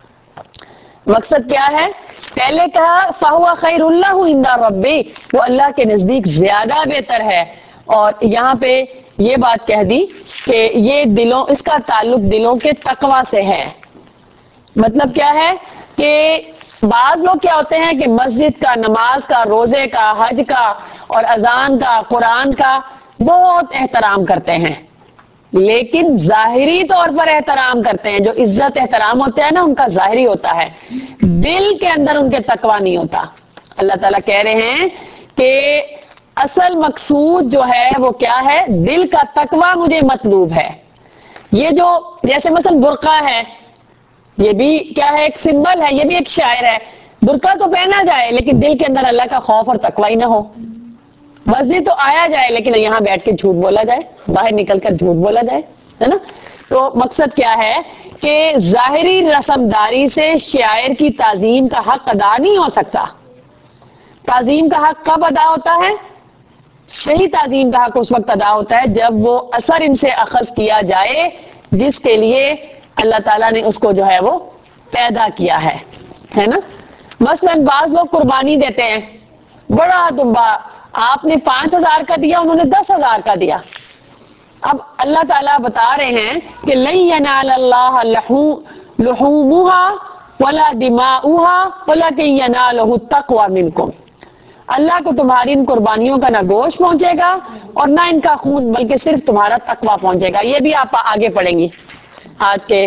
مقصد کیا ہے؟ پہلے کہا فَهُوَ خَيْرٌ لَهُ عِندَ رَبِّهِ، وہ اللہ کے نزدیک زیادہ بہتر ہے، اور یہاں پہ یہ بات کہہ دی کہ یہ دلوں اس کا تعلق دلوں کے تقوی سے ہے۔ مطلب کیا ہے کہ بعض لوگ کیا ہوتے ہیں کہ مسجد کا، نماز کا، روزے کا، حج کا، اور اذان کا، قرآن کا بہت احترام کرتے ہیں، لیکن ظاہری طور پر احترام کرتے ہیں، جو عزت احترام ہوتا ہے نا ان کا ظاہری ہوتا ہے، دل کے اندر ان کے تقوی نہیں ہوتا۔ اللہ تعالیٰ کہہ رہے ہیں کہ اصل مقصود جو ہے وہ کیا ہے؟ دل کا تقوی مجھے مطلوب ہے۔ یہ جو جیسے مثلا برقع ہے، یہ بھی کیا ہے؟ ایک سمبل ہے، یہ بھی ایک شاعر ہے۔ برقع تو پہنا جائے لیکن دل کے اندر اللہ کا خوف اور تقوی ہی نہ ہو۔ مسجد تو آیا جائے لیکن یہاں بیٹھ کے جھوٹ بولا جائے، باہر نکل کر جھوٹ بولا جائے، ہے نا؟ تو مقصد کیا ہے کہ ظاہری رسم داری سے شاعر کی تعظیم کا حق ادا نہیں ہو سکتا۔ تعظیم کا حق کب ادا ہوتا ہے؟ صحیح تعظیم کا حق اس وقت ادا ہوتا ہے جب وہ اثر ان سے اخذ کیا جائے جس کے لیے اللہ تعالیٰ نے اس کو جو ہے وہ پیدا کیا ہے، ہے نا؟ مثلا بعض لوگ قربانی دیتے ہیں، بڑا دمبا، آپ نے پانچ ہزار کا دیا، انہوں نے دس ہزار کا دیا۔ اب اللہ تعالیٰ بتا رہے ہیں کہ لَن يَنَالَ اللَّهَ لُحُومُهَا ولا دماؤها ولکن ینالہ التقوی منکم، اللہ کو تمہاری ان قربانیوں کا نہ گوشت پہنچے گا اور نہ ان کا خون، بلکہ صرف تمہارا تقوی پہنچے گا۔ یہ بھی آپ آگے پڑھیں گی، آج کے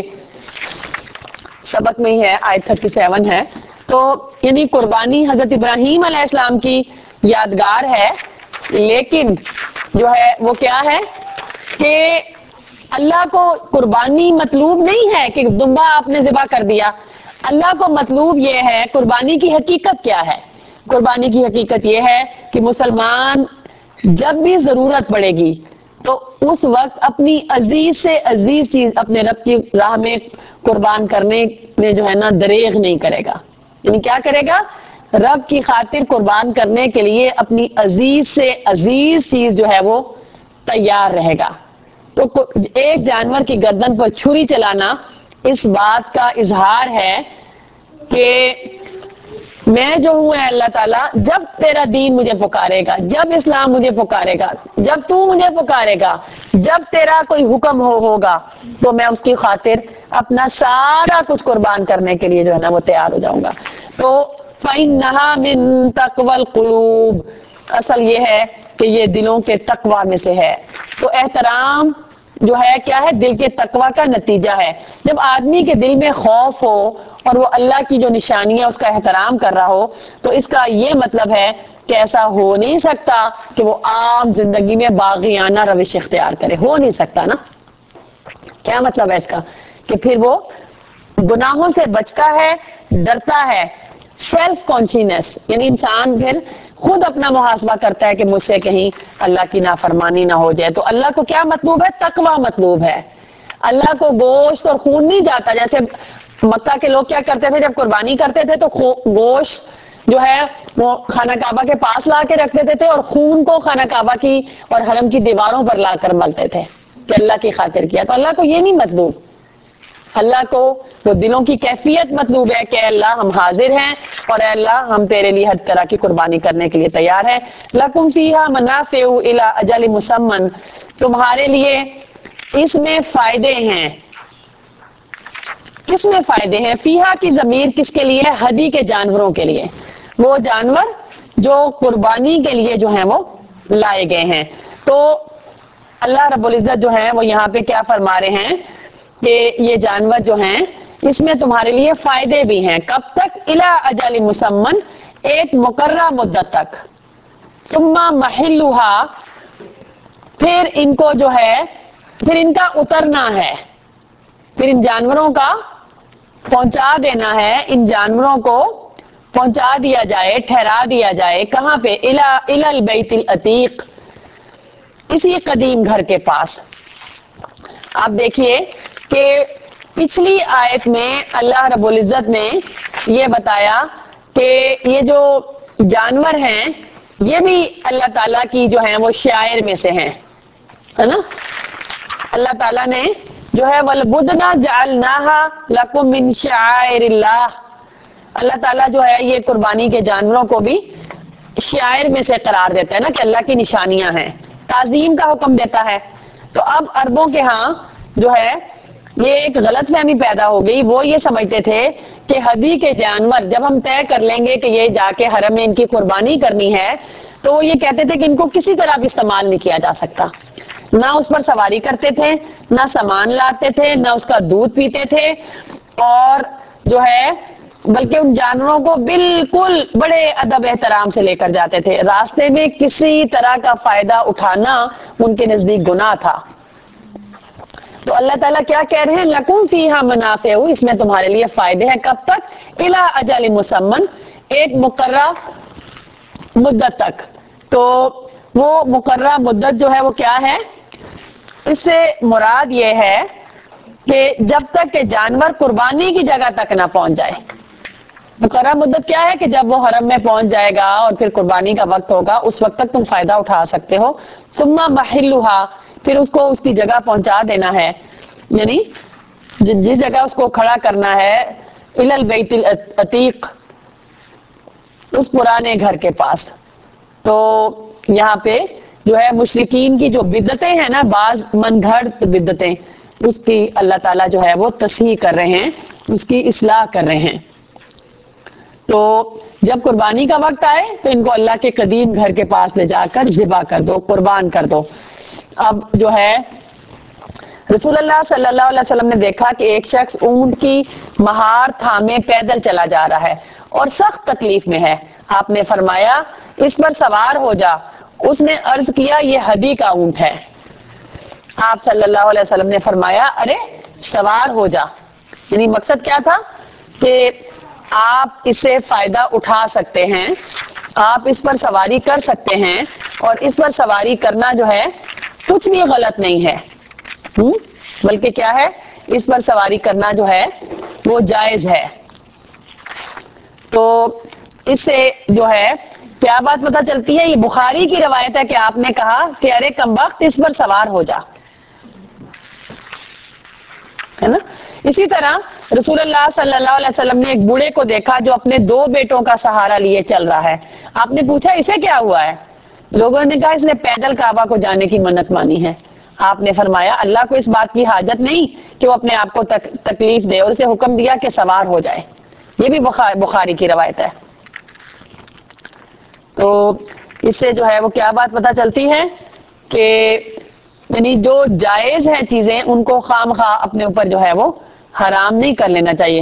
سبق میں ہی ہے، آیت سینتیس ہے۔ تو یعنی قربانی حضرت ابراہیم علیہ السلام کی یادگار ہے، لیکن جو ہے وہ کیا ہے کہ اللہ کو قربانی مطلوب نہیں ہے کہ دمبا آپ نے ذبح کر دیا۔ اللہ کو مطلوب یہ ہے، قربانی کی حقیقت کیا ہے؟ قربانی کی حقیقت یہ ہے کہ مسلمان جب بھی ضرورت پڑے گی تو اس وقت اپنی عزیز سے عزیز چیز اپنے رب کی راہ میں قربان کرنے میں جو ہے نا دریغ نہیں کرے گا۔ یعنی کیا کرے گا؟ رب کی خاطر قربان کرنے کے لیے اپنی عزیز سے عزیز چیز جو ہے وہ تیار رہے گا۔ تو ایک جانور کی گردن پر چھری چلانا اس بات کا اظہار ہے کہ میں جو ہوں اے اللہ تعالیٰ، جب تیرا دین مجھے پکارے گا، جب اسلام مجھے پکارے گا، جب تو مجھے پکارے گا، جب تیرا کوئی حکم ہو ہوگا تو میں اس کی خاطر اپنا سارا کچھ قربان کرنے کے لیے جو ہے نا وہ تیار ہو جاؤں گا۔ تو فَإِنَّهَا مِن تَقْوَى الْقُلُوبِ، اصل یہ ہے کہ یہ دلوں کے تقوی میں سے ہے۔ تو احترام جو ہے کیا ہے؟ دل کے تقوی کا نتیجہ ہے۔ جب آدمی کے دل میں خوف ہو اور وہ اللہ کی جو نشانی ہے اس کا احترام کر رہا ہو، تو اس کا یہ مطلب ہے کہ ایسا ہو نہیں سکتا کہ وہ عام زندگی میں باغیانہ روش اختیار کرے، ہو نہیں سکتا نا۔ کیا مطلب ہے اس کا؟ کہ پھر وہ گناہوں سے بچتا ہے، ڈرتا ہے، سیلف کانشینس، یعنی انسان پھر خود اپنا محاسبہ کرتا ہے کہ مجھ سے کہیں اللہ کی نافرمانی نہ ہو جائے۔ تو اللہ کو کیا مطلوب ہے؟ تقوی مطلوب ہے۔ اللہ کو گوشت اور خون نہیں جاتا۔ جیسے مکہ کے لوگ کیا کرتے تھے، جب قربانی کرتے تھے تو گوشت جو ہے وہ خانہ کعبہ کے پاس لا کے رکھ دیتے تھے اور خون کو خانہ کعبہ کی اور حرم کی دیواروں پر لا کر ملتے تھے کہ اللہ کی خاطر کیا۔ تو اللہ کو یہ نہیں مطلوب، اللہ کو وہ دلوں کی کیفیت مطلوب ہے کہ اے اللہ ہم حاضر ہیں اور اے اللہ ہم تیرے لیے ہر طرح کی قربانی کرنے کے لیے تیار ہیں۔ لَكُمْ فِيهَا مَنَافِعُ إِلَىٰ أَجَلٍ مُّسَمًّى، تمہارے لیے اس میں فائدے ہیں۔ کس میں فائدے ہیں؟ فیہا کی ضمیر کس کے لیے؟ ہدی کے جانوروں کے لیے، وہ جانور جو قربانی کے لیے جو ہیں وہ لائے گئے ہیں۔ تو اللہ رب العزت جو ہے وہ یہاں پہ کیا فرما رہے ہیں کہ یہ جانور جو ہیں اس میں تمہارے لیے فائدے بھی ہیں۔ کب تک؟ الی اجل مسمن، ایک مقررہ مدت تک۔ ثم محلھا، پھر ان کو جو ہے پھر ان کا اترنا ہے، پھر ان جانوروں کا پہنچا دینا ہے، ان جانوروں کو پہنچا دیا جائے، ٹھہرا دیا جائے کہاں پہ؟ الی البیت العتیق، اسی قدیم گھر کے پاس۔ آپ دیکھیے کہ پچھلی آیت میں اللہ رب العزت نے یہ بتایا کہ یہ جو جانور ہیں یہ بھی اللہ تعالیٰ کی جو ہیں وہ شعائر میں سے ہیں، ہے نا۔ اللہ تعالیٰ نے جو ہے وَالْبُدْنَ جَعَلْنَاهَا لَكُم مِّن شَعَائِرِ اللَّهِ، اللہ تعالیٰ جو ہے یہ قربانی کے جانوروں کو بھی شعائر میں سے قرار دیتا ہے نا، کہ اللہ کی نشانیاں ہیں، تعظیم کا حکم دیتا ہے۔ تو اب عربوں کے ہاں جو ہے یہ ایک غلط فہمی پیدا ہو گئی، وہ یہ سمجھتے تھے کہ ہدی کے جانور جب ہم طے کر لیں گے کہ یہ جا کے حرم میں ان کی قربانی کرنی ہے، تو وہ یہ کہتے تھے کہ ان کو کسی طرح بھی استعمال نہیں کیا جا سکتا، نہ اس پر سواری کرتے تھے، نہ سامان لاتے تھے، نہ اس کا دودھ پیتے تھے، اور جو ہے بلکہ ان جانوروں کو بالکل بڑے ادب احترام سے لے کر جاتے تھے۔ راستے میں کسی طرح کا فائدہ اٹھانا ان کے نزدیک گناہ تھا۔ تو اللہ تعالیٰ کیا کہہ رہے ہیں؟ لَكُمْ فِيهَا مَنَافِعُ، اس میں تمہارے لیے فائدے ہیں۔ کب تک؟ اِلَىٰ أَجَلٍ مُّسَمًّى، ایک مقررہ مدت تک۔ تو وہ مقررہ مدت جو ہے وہ کیا ہے؟ اس سے مراد یہ ہے کہ جب تک کہ جانور قربانی کی جگہ تک نہ پہنچ جائے۔ مقررہ مدت کیا ہے؟ کہ جب وہ حرم میں پہنچ جائے گا اور پھر قربانی کا وقت ہوگا اس وقت تک تم فائدہ اٹھا سکتے ہو۔ ثم محلھا، پھر اس کو اس کی جگہ پہنچا دینا ہے، یعنی جس جگہ اس کو کھڑا کرنا ہے، الی البیت العتیق، اس پرانے گھر کے پاس۔ تو یہاں پہ جو ہے مشرکین کی جو بدعتیں ہیں نا، بعض من گھڑت بدعتیں، اس کی اللہ تعالیٰ جو ہے وہ تصحیح کر رہے ہیں، اس کی اصلاح کر رہے ہیں۔ تو جب قربانی کا وقت آئے تو ان کو اللہ کے قدیم گھر کے پاس لے جا کر ذبح کر دو، قربان کر دو۔ اب جو ہے رسول اللہ صلی اللہ علیہ وسلم نے دیکھا کہ ایک شخص اونٹ کی مہار تھامے پیدل چلا جا رہا ہے اور سخت تکلیف میں ہے۔ آپ نے فرمایا اس پر سوار ہو جا۔ اس نے عرض کیا یہ ہدی کا اونٹ ہے۔ آپ صلی اللہ علیہ وسلم نے فرمایا ارے سوار ہو جا، یعنی مقصد کیا تھا کہ آپ اس سے فائدہ اٹھا سکتے ہیں، آپ اس پر سواری کر سکتے ہیں، اور اس پر سواری کرنا جو ہے کچھ بھی غلط نہیں ہے، ہم؟ بلکہ کیا ہے، اس پر سواری کرنا جو ہے وہ جائز ہے۔ تو اس سے جو ہے کیا بات پتہ چلتی ہے، یہ بخاری کی روایت ہے کہ آپ نے کہا کہ ارے کمبخت اس پر سوار ہو جا، ہے نا۔ اسی طرح رسول اللہ صلی اللہ علیہ وسلم نے ایک بوڑھے کو دیکھا جو اپنے دو بیٹوں کا سہارا لیے چل رہا ہے۔ آپ نے پوچھا اسے کیا ہوا ہے؟ لوگوں نے کہا اس نے پیدل کعبہ کو جانے کی منت مانی ہے۔ آپ نے فرمایا اللہ کو اس بات کی حاجت نہیں کہ وہ اپنے آپ کو تک تکلیف دے، اور اسے حکم دیا کہ سوار ہو جائے۔ یہ بھی بخاری کی روایت ہے۔ تو اس سے جو ہے وہ کیا بات پتہ چلتی ہے کہ یعنی جو جائز ہیں چیزیں ان کو خام خواہ اپنے اوپر جو ہے وہ حرام نہیں کر لینا چاہیے۔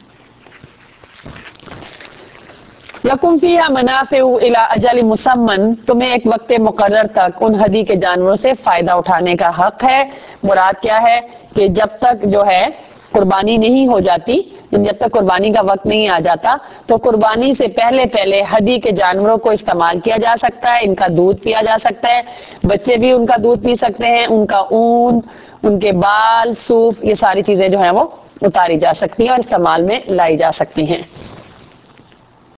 لکم فیہا منافع الی اجل مسمى، تمہیں ایک وقت مقرر تک ان ہدی کے جانوروں سے فائدہ اٹھانے کا حق ہے۔ مراد کیا ہے کہ جب تک جو ہے قربانی نہیں ہو جاتی، جب تک قربانی کا وقت نہیں آ جاتا تو قربانی سے پہلے پہلے ہدی کے جانوروں کو استعمال کیا جا سکتا ہے، ان کا دودھ پیا جا سکتا ہے، بچے بھی ان کا دودھ پی سکتے ہیں، ان کا اون، ان کے بال، صوف، یہ ساری چیزیں جو ہیں وہ اتاری جا سکتی ہیں اور استعمال میں لائی جا سکتی ہیں۔